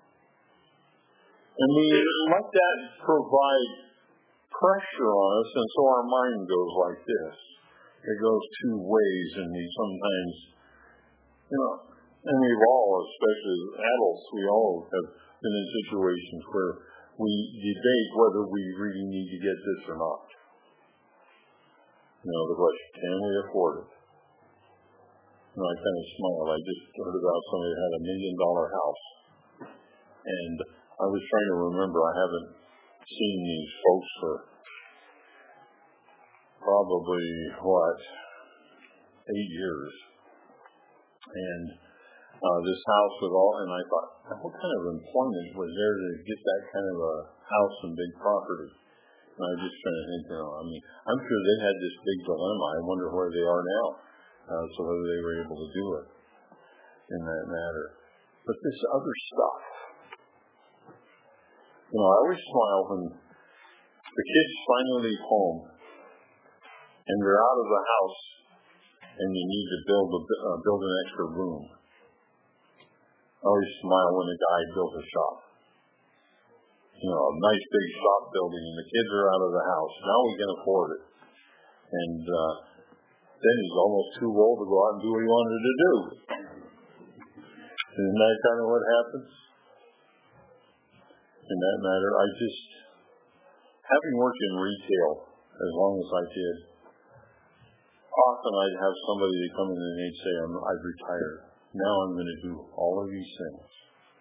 And we let that provide pressure on us, and so our mind goes like this. It goes two ways, and we sometimes, you know, and we've all, especially adults, we all have been in situations where we debate whether we really need to get this or not. You know, the question, can we afford it? You know, I kind of smiled. I just heard about somebody that had a million dollar house. And I was trying to remember, I haven't seen these folks for probably, what, eight years. And uh, this house with all, and I thought, what kind of employment was there to get that kind of a house and big property? And I was just trying to think, you know, I mean, I'm sure they had this big dilemma. I wonder where they are now, uh, so whether they were able to do it in that matter. But this other stuff, you know, I always smile when the kids finally leave home and they're out of the house and you need to build a, uh, build an extra room. I always smile when a guy builds a shop. You know, a nice big shop building, and the kids are out of the house. Now we can afford it. And uh, then he's almost too old to go out and do what he wanted to do. Isn't that kind of what happens? In that matter, I just, having worked in retail as long as I did, often I'd have somebody come in and they'd say, I'm, I've retired. Now I'm going to do all of these things.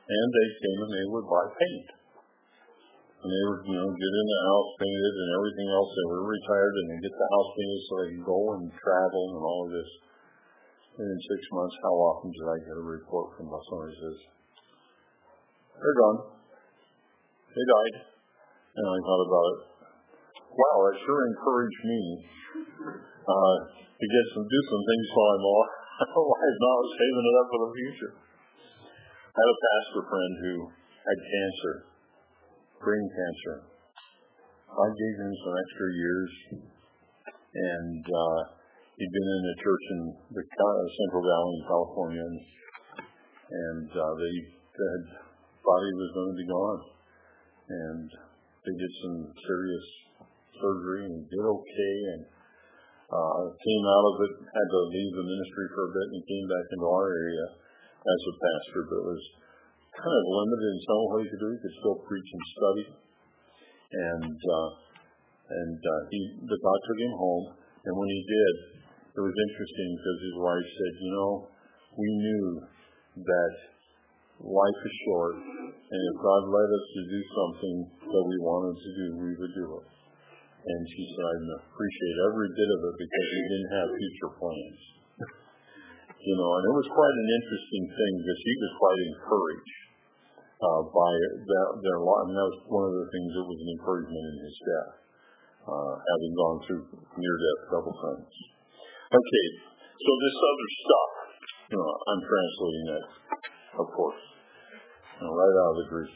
And they came and they would buy paint. And they would, you know, get in the house painted and everything else. They were retired and they get the house painted so they can go and travel and all of this. And in six months, how often did I get a report from somebody who says, they're gone. They died. And I thought about it. Wow, that sure encouraged me uh, to get some, do some things while I'm alive. Otherwise, not saving it up for the future. I had a pastor friend who had cancer, brain cancer. I gave him some extra years, and uh, he'd been in a church in the Central Valley in California, and, and uh, they said thought he was going to be gone, and they did some serious surgery and did okay, and uh, came out of it, had to leave the ministry for a bit, and came back into our area as a pastor, but was kind of limited in some way he could do. He could still preach and study, and uh, and uh, he the God took him home, and when he did, it was interesting because his wife said, you know, we knew that life is short, and if God led us to do something that we wanted to do, we would do it. And she said, I appreciate every bit of it because we didn't have future plans. You know, and it was quite an interesting thing because he was quite encouraged uh, by that, their life. And that was one of the things that was an encouragement in his death, uh, having gone through near death a couple times. Okay, so this other stuff, you know, I'm translating that, of course, you know, right out of the Greek.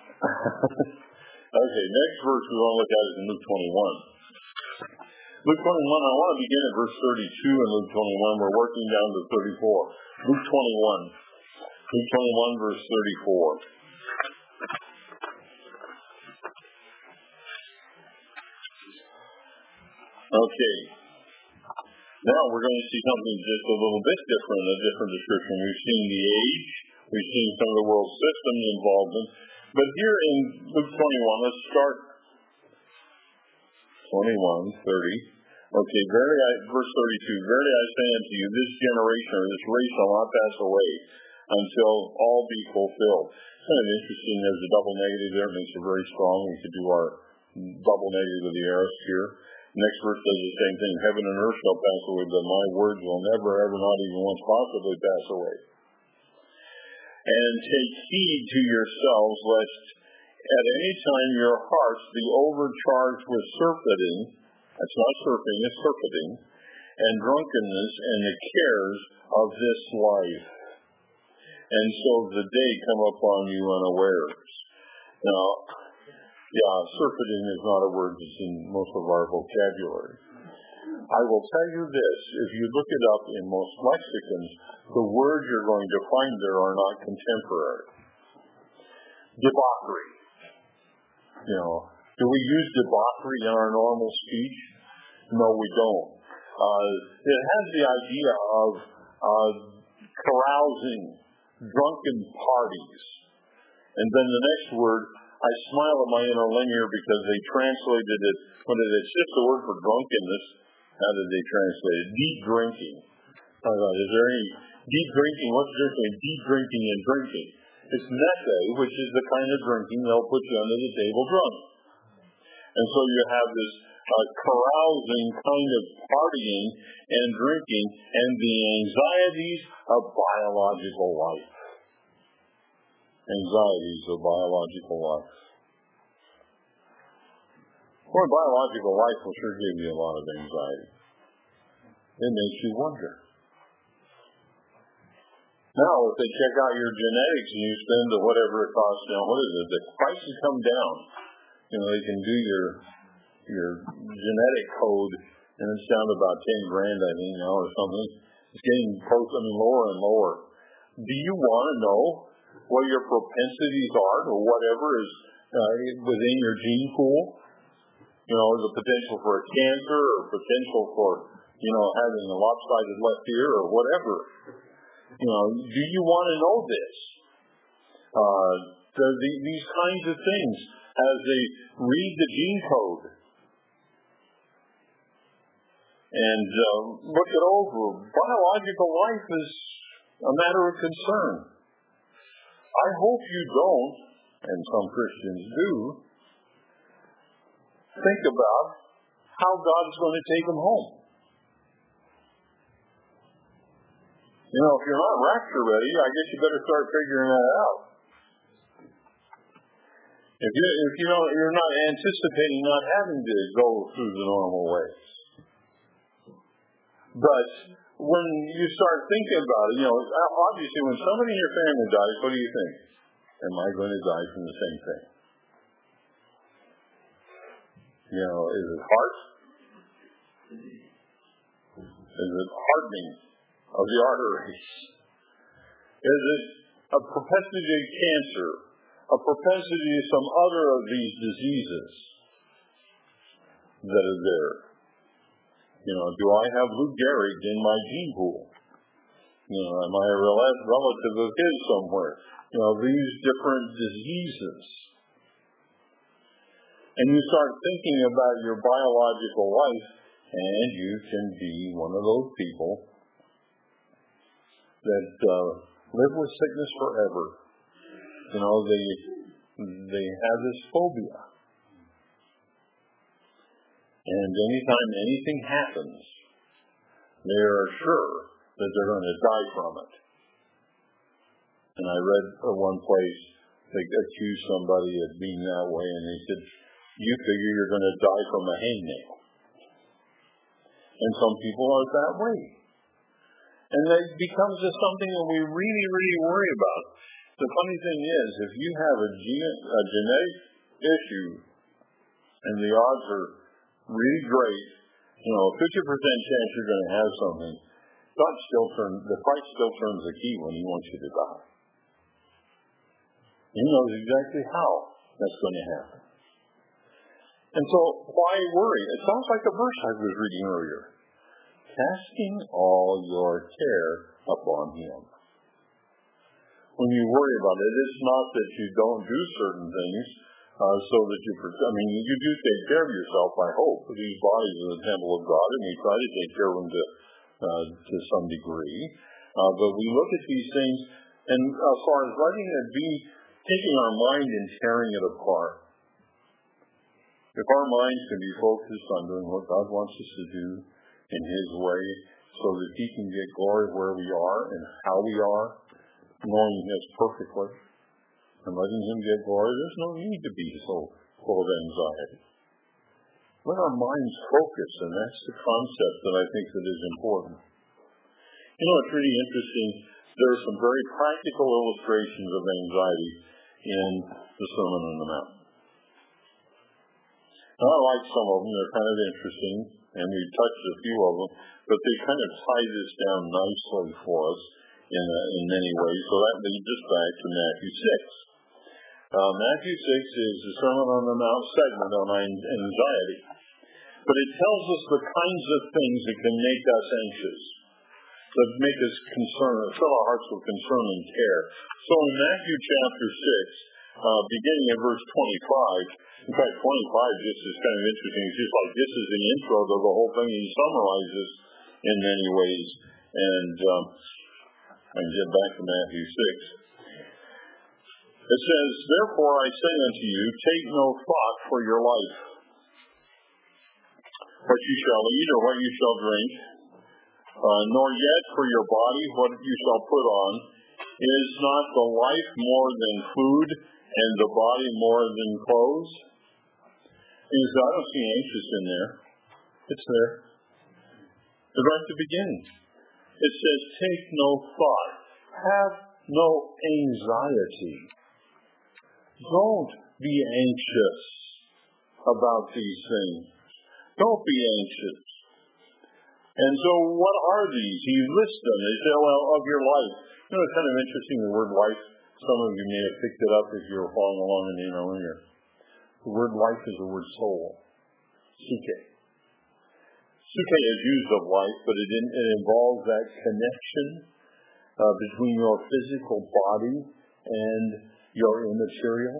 Okay, next verse we want to look at is in Luke twenty-one. Luke twenty-one, I want to begin at verse thirty-two in Luke twenty-one. We're working down to thirty-four. Luke twenty-one. Luke twenty-one, verse thirty-four. Okay. Now we're going to see something just a little bit different, a different description. We've seen the age. We've seen some of the world systems involvement. But here in Luke twenty-one, let's start twenty-one, thirty. Okay, verily I, verse thirty-two, verily I say unto you, this generation or this race shall not pass away until all be fulfilled. It's kind of interesting, there's a double negative there, it makes it very strong. We could do our double negative of the aorist here. Next verse does the same thing, heaven and earth shall pass away, but my words will never, ever, not even once possibly pass away. And take heed to yourselves, lest at any time your hearts be overcharged with surfeiting, that's not surfing, it's surfeiting, and drunkenness and the cares of this life. And so the day come upon you unawares. Now, yeah, surfeiting is not a word that's in most of our vocabulary. I will tell you this, if you look it up in most lexicons, the words you're going to find there are not contemporary. Debauchery. You know, do we use debauchery in our normal speech? No, we don't. Uh, it has the idea of uh, carousing, drunken parties. And then the next word, I smile at my interlinear because they translated it, when it's just the word for drunkenness, how did they translate it? Deep drinking. I thought, is there any deep drinking? What's the difference between deep drinking and drinking? It's mete, which is the kind of drinking they'll put you under the table drunk. And so you have this uh, carousing kind of partying and drinking and the anxieties of biological life. Anxieties of biological life. Well, biological life will sure give you a lot of anxiety. It makes you wonder. Now, if they check out your genetics and you spend whatever it costs now, what is it? The prices come down. You know, they can do your your genetic code, and it's down to about ten grand, I think, now or something. It's getting close, I mean, lower and lower. Do you want to know what your propensities are or whatever is uh, within your gene pool? You know, the potential for a cancer or potential for, you know, having a lopsided left ear or whatever. You know, do you want to know this? Uh, the, the, these kinds of things as they read the gene code and uh, look it over. Biological life is a matter of concern. I hope you don't, and some Christians do, think about how God's going to take them home. You know, if you're not rapture ready, I guess you better start figuring that out. If you if you don't, you're not anticipating not having to go through the normal ways. But when you start thinking about it, you know, obviously when somebody in your family dies, what do you think? Am I going to die from the same thing? You know, is it heart? Is it hardening of the arteries? Is it a propensity to cancer? A propensity to some other of these diseases that are there? You know, do I have Lou Gehrig in my gene pool? You know, am I a relative of his somewhere? You know, these different diseases. And you start thinking about your biological life, and you can be one of those people that uh, live with sickness forever. You know, they they have this phobia. And anytime anything happens, they are sure that they're going to die from it. And I read at one place, they accused somebody of being that way, and they said, you figure you're going to die from a hangnail. And some people are that way. And that becomes just something that we really, really worry about. The funny thing is, if you have a, gene, a genetic issue, and the odds are really great, you know, a fifty percent chance you're going to have something, God still turns, the Christ still turns the key when he wants you to die. He knows exactly how that's going to happen. And so, why worry? It sounds like a verse I was reading earlier. Casting all your care upon him. When you worry about it, it's not that you don't do certain things uh, so that you, I mean, you do take care of yourself, I hope. These bodies are the temple of God, and we try to take care of them to, uh, to some degree. Uh, but we look at these things, and as far as letting it be, taking our mind and tearing it apart. If our minds can be focused on doing what God wants us to do in his way, so that he can get glory where we are and how we are, knowing his perfectly, and letting him get glory, there's no need to be so full of anxiety. Let our minds focus, and that's the concept that I think that is important. You know, it's really interesting. There are some very practical illustrations of anxiety in the Sermon on the Mount. Now, I like some of them. They're kind of interesting, and we touched a few of them, but they kind of tie this down nicely for us in, uh, in many ways. So that leads us back to Matthew six. Uh, Matthew six is the Sermon on the Mount segment on anxiety. But it tells us the kinds of things that can make us anxious, that make us concerned, fill our hearts with concern and care. So in Matthew chapter six, uh, beginning at verse twenty-five, in fact, twenty-five just is kind of interesting. It's just like this is the intro to the whole thing. He summarizes in many ways. And um, I can get back to Matthew six. It says, therefore I say unto you, take no thought for your life, what you shall eat or what you shall drink, uh, nor yet for your body what you shall put on. Is not the life more than food, and the body more than clothes? And so I don't see anxious in there. It's there. It's right at the beginning. It says, take no thought. Have no anxiety. Don't be anxious about these things. Don't be anxious. And so what are these? He lists them. They say, well, of your life. You know, it's kind of interesting, the word life. Some of you may have picked it up if you were following along in the earlier. The word life is the word soul. Psyche. Psyche is used of life, but it, in, it involves that connection uh, between your physical body and your immaterial.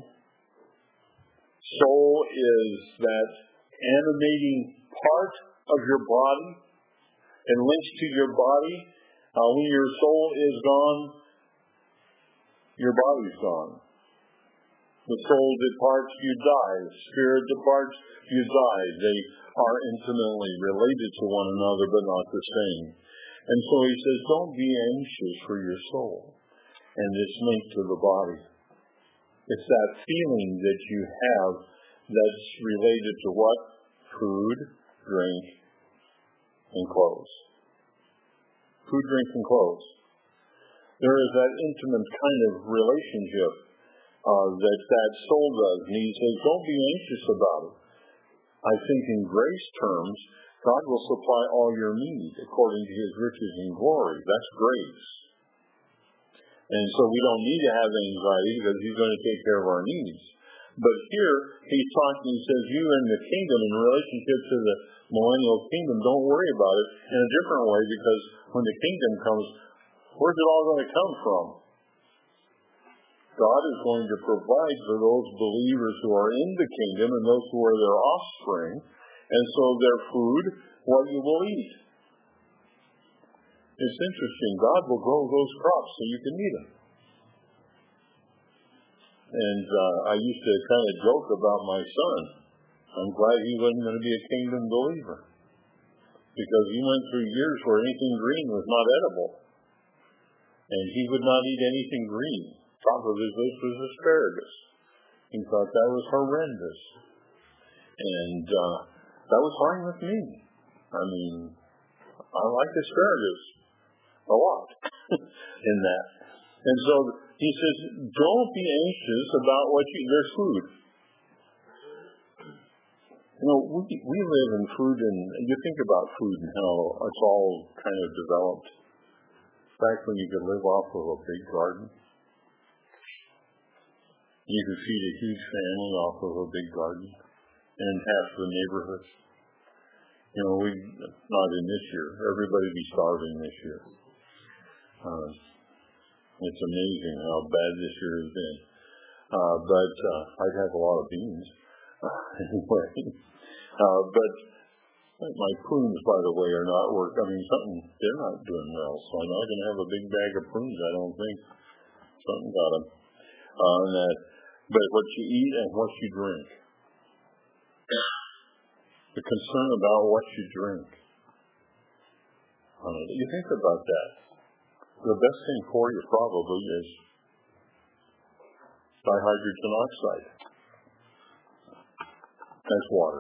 Soul is that animating part of your body and links to your body. Uh, when your soul is gone, your body's gone. The soul departs, you die. The spirit departs, you die. They are intimately related to one another, but not the same. And so he says, don't be anxious for your soul and its link to the body. It's that feeling that you have that's related to what? Food, drink, and clothes. Food, drink, and clothes. There is that intimate kind of relationship uh, that that soul does. And he says, don't be anxious about it. I think in grace terms, God will supply all your need according to his riches and glory. That's grace. And so we don't need to have anxiety because he's going to take care of our needs. But here, he's talking, he says, you in the kingdom, in relationship to the millennial kingdom, don't worry about it in a different way, because when the kingdom comes, where's it all going to come from? God is going to provide for those believers who are in the kingdom and those who are their offspring, and so their food, what you will eat. It's interesting. God will grow those crops so you can eat them. And uh, I used to kind of joke about my son. I'm glad he wasn't going to be a kingdom believer, because he went through years where anything green was not edible. And he would not eat anything green. Top of his list was asparagus. He thought that was horrendous. And uh, that was fine with me. I mean, I like asparagus a lot in that. And so he says, don't be anxious about what you, there's food. You know, we, we live in food, and you think about food and how it's all kind of developed. Back when you could live off of a big garden. You could feed a huge family off of a big garden and half the neighborhood. You know, we, not in this year. Everybody be starving this year. Uh, it's amazing how bad this year has been. Uh, but uh, I'd have a lot of beans anyway. Uh, but my prunes, by the way, are not working. I mean, something, they're not doing well. So I'm not going to have a big bag of prunes, I don't think. Something got them. Uh, and that, but what you eat and what you drink. The concern about what you drink. Uh, you think about that. The best thing for you probably is dihydrogen oxide. That's water.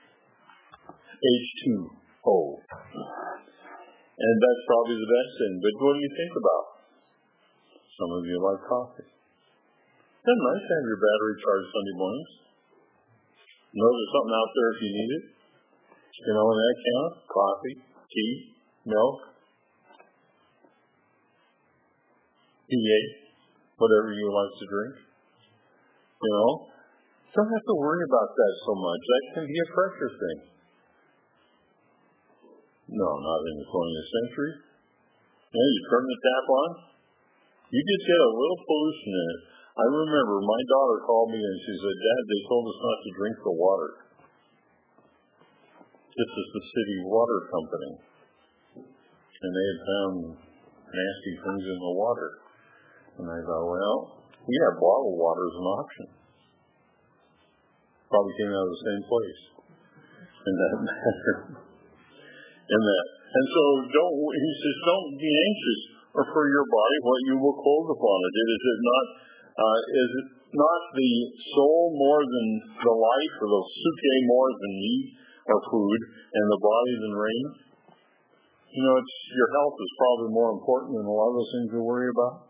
H two O. And that's probably the best thing. But what do you think about? Some of you like coffee. Isn't it nice to have your battery charged Sunday mornings? Know there's something out there if you need it. You know, in that count, coffee, tea, milk, P A, whatever you like to drink. You know, don't have to worry about that so much. That can be a pressure thing. No, not in the twentieth century. You know, you turn the tap on, you just get a little pollution in it. I remember my daughter called me and she said, Dad, they told us not to drink the water. This is the city water company. And they had found nasty things in the water. And I thought, well, we have bottled water as an option. Probably came out of the same place. In that matter. In that. And so don't, he says, don't be anxious or for your body what you will clothe upon it. Is it not, uh, is it not the soul more than the life, or the suke more than meat or food, and the body than raiment? You know, it's, your health is probably more important than a lot of those things you worry about.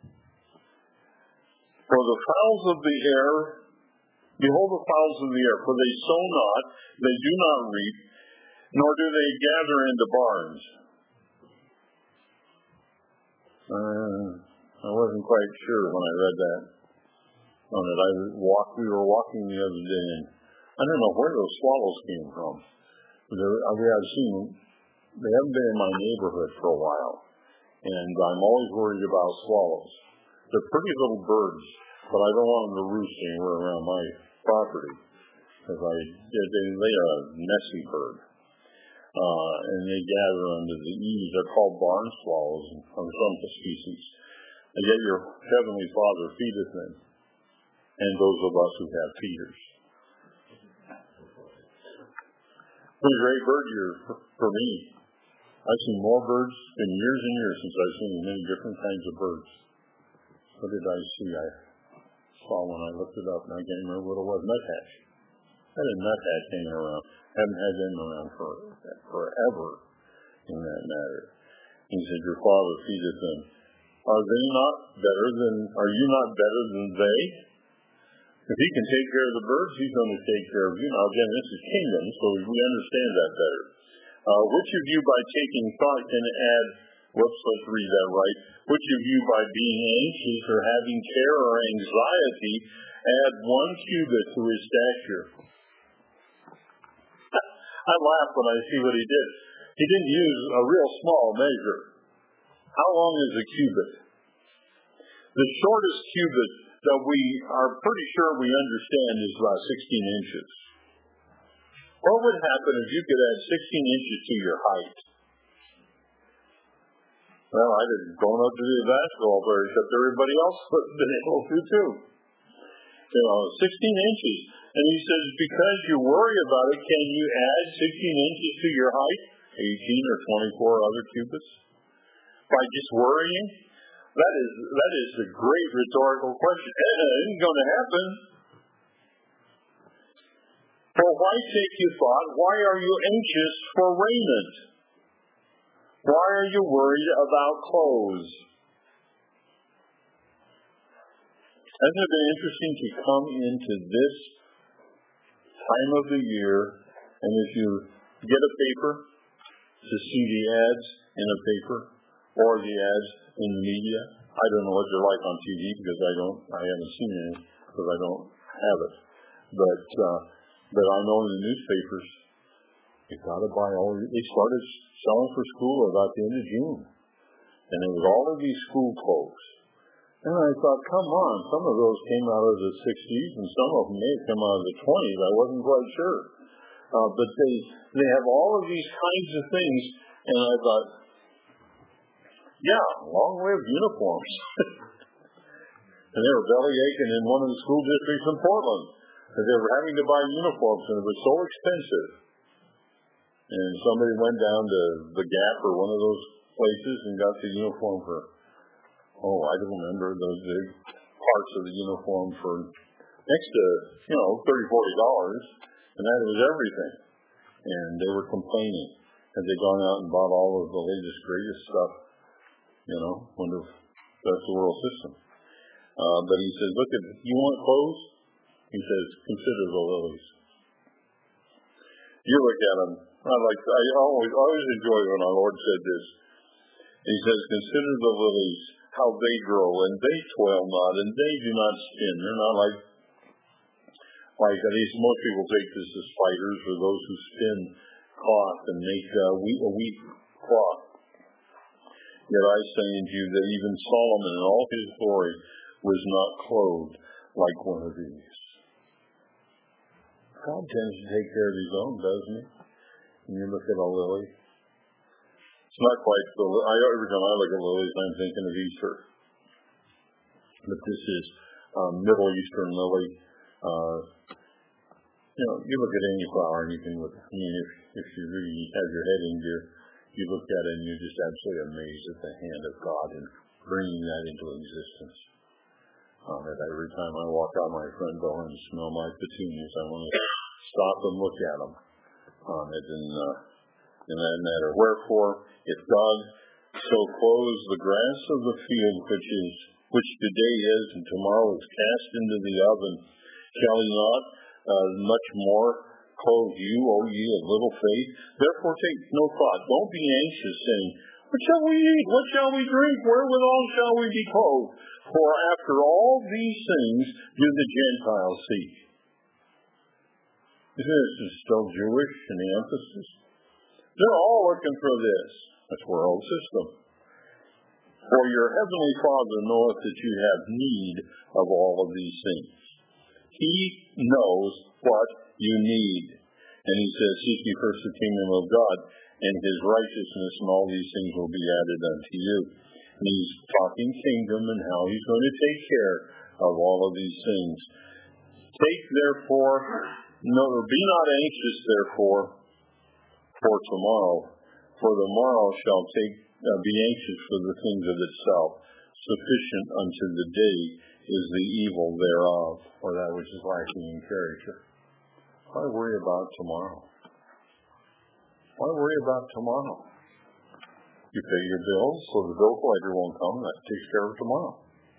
For the fowls of the air, behold the fowls of the air, for they sow not, they do not reap, nor do they gather into barns. Uh, I wasn't quite sure when I read that on it. I walked, we were walking the other day, and I don't know where those swallows came from. They're, I mean, I've seen, they haven't been in my neighborhood for a while, and I'm always worried about swallows. They're pretty little birds, but I don't want them to roost anywhere around my property, because I they, they are a messy bird. Uh, and they gather under the eaves. They're called barn swallows of some species. and yet your heavenly Father feedeth them, and those of us who have feeders. What a great bird year for me. I've seen more birds in years and years since I've seen many different kinds of birds. What did I see? I saw when I looked it up, and I can't remember what it was. Nuthatch. I had a nuthatch hanging around. Haven't had them around for forever in that matter. He said, your Father feedeth them. Are they not better than, are you not better than they? If he can take care of the birds, he's going to take care of you. Now, again, this is kingdom, so we understand that better. Uh, which of you by taking thought can add, whoops, let's read that right. Which of you by being anxious or having care or anxiety add one cubit to his stature? I laugh when I see what he did. He didn't use a real small measure. How long is a cubit? The shortest cubit that we are pretty sure we understand is about sixteen inches. What would happen if you could add sixteen inches to your height? Well, I didn't grown up to be a basketball player, except everybody else would have been able to too. You know, sixteen inches. And he says, because you worry about it, can you add sixteen inches to your height? eighteen or twenty-four other cubits? By just worrying? That is that is a great rhetorical question. It isn't going to happen. For why take you thought? Why are you anxious for raiment? Why are you worried about clothes? Hasn't it been interesting to come into this time of the year, and if you get a paper, to see the ads in a paper or the ads in the media? I don't know what they're like on T V because I don't, I haven't seen any because I don't have it. But uh, but I know in the newspapers, you got to buy all. They started selling for school about the end of June, and it was all of these school clothes. And I thought, come on, some of those came out of the sixties, and some of them may have come out of the twenties. I wasn't quite sure. Uh, but they they have all of these kinds of things, and I thought, yeah, long way of uniforms. And they were belly aching in one of the school districts in Portland, because they were having to buy uniforms, and it was so expensive. And somebody went down to the Gap or one of those places and got the uniform for, oh, I don't remember, the, the parts of the uniform for next to, you know, thirty dollars, forty dollars. And that was everything. And they were complaining. Had they gone out and bought all of the latest, greatest stuff? You know, wonder if that's the world system. Uh, but he says, look at, you want clothes? He says, consider the lilies. You look at them. I like. I always, always enjoy when our Lord said this. He says, consider the lilies, how they grow, and they toil not, and they do not spin. They're not like Like at least most people take this as fighters or those who spin cloth and make uh, wheat, a wheat cloth. Yet I say unto you that even Solomon in all his glory was not clothed like one of these. God tends to take care of his own, doesn't he? When you look at a lily. It's not quite the I every time I look at lilies, I'm thinking of Easter. But this is a Middle Eastern lily. Uh, you know, you look at any flower and you can look, I mean, if, if you really have your head in gear, you look at it and you're just absolutely amazed at the hand of God in bringing that into existence. Uh, that every time I walk out my front door and smell my petunias, I want to stop and look at them. Um, as in, uh, in that matter. Wherefore, if God so clothes the grass of the field, which is which today is and tomorrow is cast into the oven, shall he not uh, much more clothe you, O ye of little faith? Therefore take no thought. Don't be anxious, saying, what shall we eat? What shall we drink? Wherewithal shall we be clothed? For after all these things do the Gentiles seek. This is still Jewish in the emphasis. They're all looking for this. That's world system. For your heavenly Father knoweth that you have need of all of these things. He knows what you need. And he says, seek ye first the kingdom of God and his righteousness, and all these things will be added unto you. And he's talking kingdom and how he's going to take care of all of these things. Take therefore, no, be not anxious therefore for tomorrow, for the morrow shall take uh, be anxious for the things of itself. Sufficient unto the day is the evil thereof, or that which is lacking in character. Why worry about tomorrow? Why worry about tomorrow? You pay your bills, so the bill collector won't come, and that takes care of tomorrow.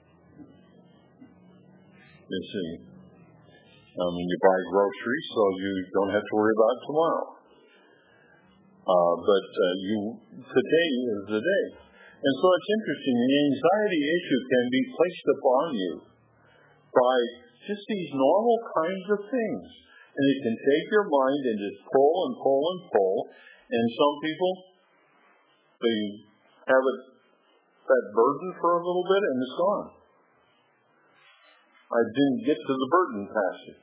You see, um, you buy groceries, so you don't have to worry about tomorrow. Uh, but uh, you today is the day. And so it's interesting, the anxiety issue can be placed upon you by just these normal kinds of things. And it can take your mind and just pull and pull and pull. And some people, they have it, that burden for a little bit and it's gone. I didn't get to the burden passage.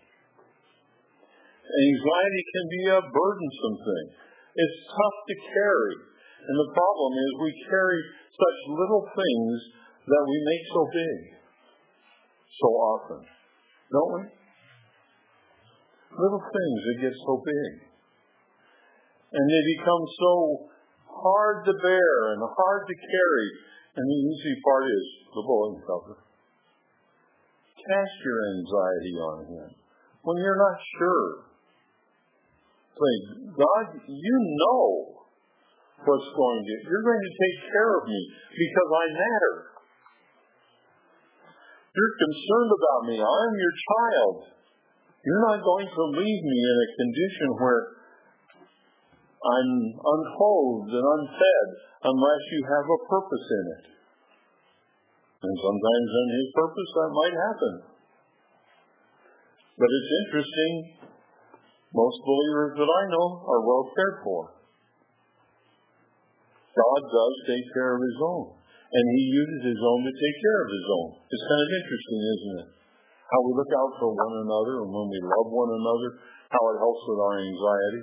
Anxiety can be a burdensome thing. It's tough to carry. And the problem is we carry such little things that we make so big so often. Don't we? Little things that get so big. And they become so hard to bear and hard to carry. And the easy part is the blowing cover. Cast your anxiety on him when you're not sure. Say, God, you know what's going to, you're going to take care of me because I matter. You're concerned about me. I'm your child. You're not going to leave me in a condition where I'm unclothed and unfed unless you have a purpose in it. And sometimes in his purpose that might happen. But it's interesting, most believers that I know are well cared for. God does take care of his own. And he uses his own to take care of his own. It's kind of interesting, isn't it? How we look out for one another and when we love one another, how it helps with our anxiety.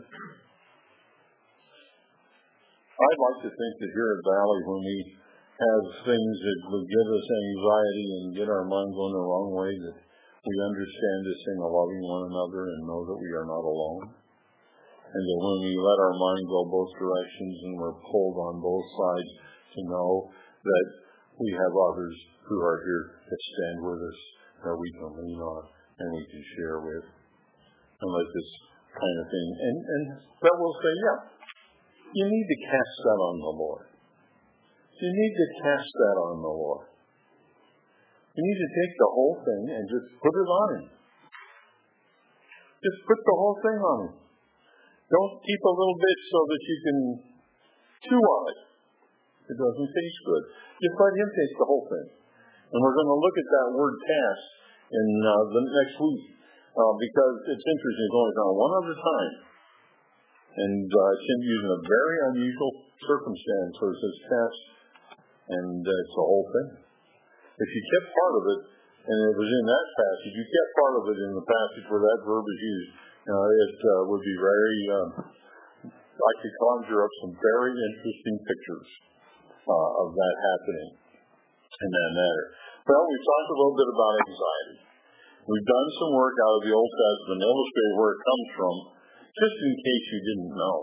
I'd like to think that here at Valley, when we have things that would give us anxiety and get our mind going the wrong way, that we understand this thing of loving one another and know that we are not alone. And that when we let our mind go both directions and we're pulled on both sides, to know that we have others who are here that stand with us, that we can lean on and we can share with. And let this kind of thing. And, and that will say, yeah, you need to cast that on the Lord. You need to cast that on the Lord. You need to take the whole thing and just put it on him. Just put the whole thing on him. Don't keep a little bit so that you can chew on it. It doesn't taste good. Just let him taste the whole thing. And we're going to look at that word cast in uh, the next week uh, because it's interesting. It's only found one other time. And uh, it's used in a very unusual circumstance. So it says cast, and uh, it's the whole thing. If you kept part of it, and it was in that passage, you kept part of it in the passage where that verb is used, you know, it uh, would be very, uh, I could conjure up some very interesting pictures uh, of that happening in that matter. Well, we've talked a little bit about anxiety. We've done some work out of the Old Testament, illustrated where it comes from, just in case you didn't know.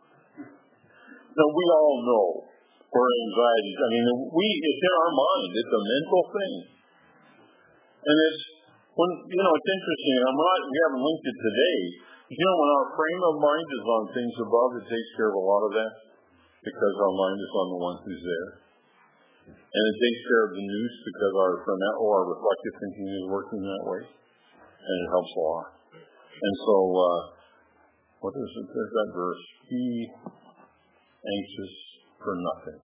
Now, we all know where anxiety is. I mean, we, it's in our mind. It's a mental thing. And it's, when, you know, it's interesting. I'm not, we haven't linked it today. You know, when our frame of mind is on things above, it takes care of a lot of that. Because our mind is on the one who's there. And it takes care of the news because our frontal, our reflective thinking is working that way. And it helps a lot. And so, uh, what is it? There's that verse. Be anxious for nothing.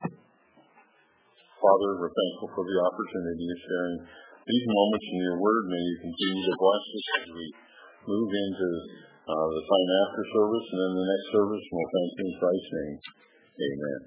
Father, we're thankful for the opportunity of sharing these moments in your word. May you continue to bless us as we move into uh, the time after service and then the next service. And we'll thank you in Christ's name. Amen.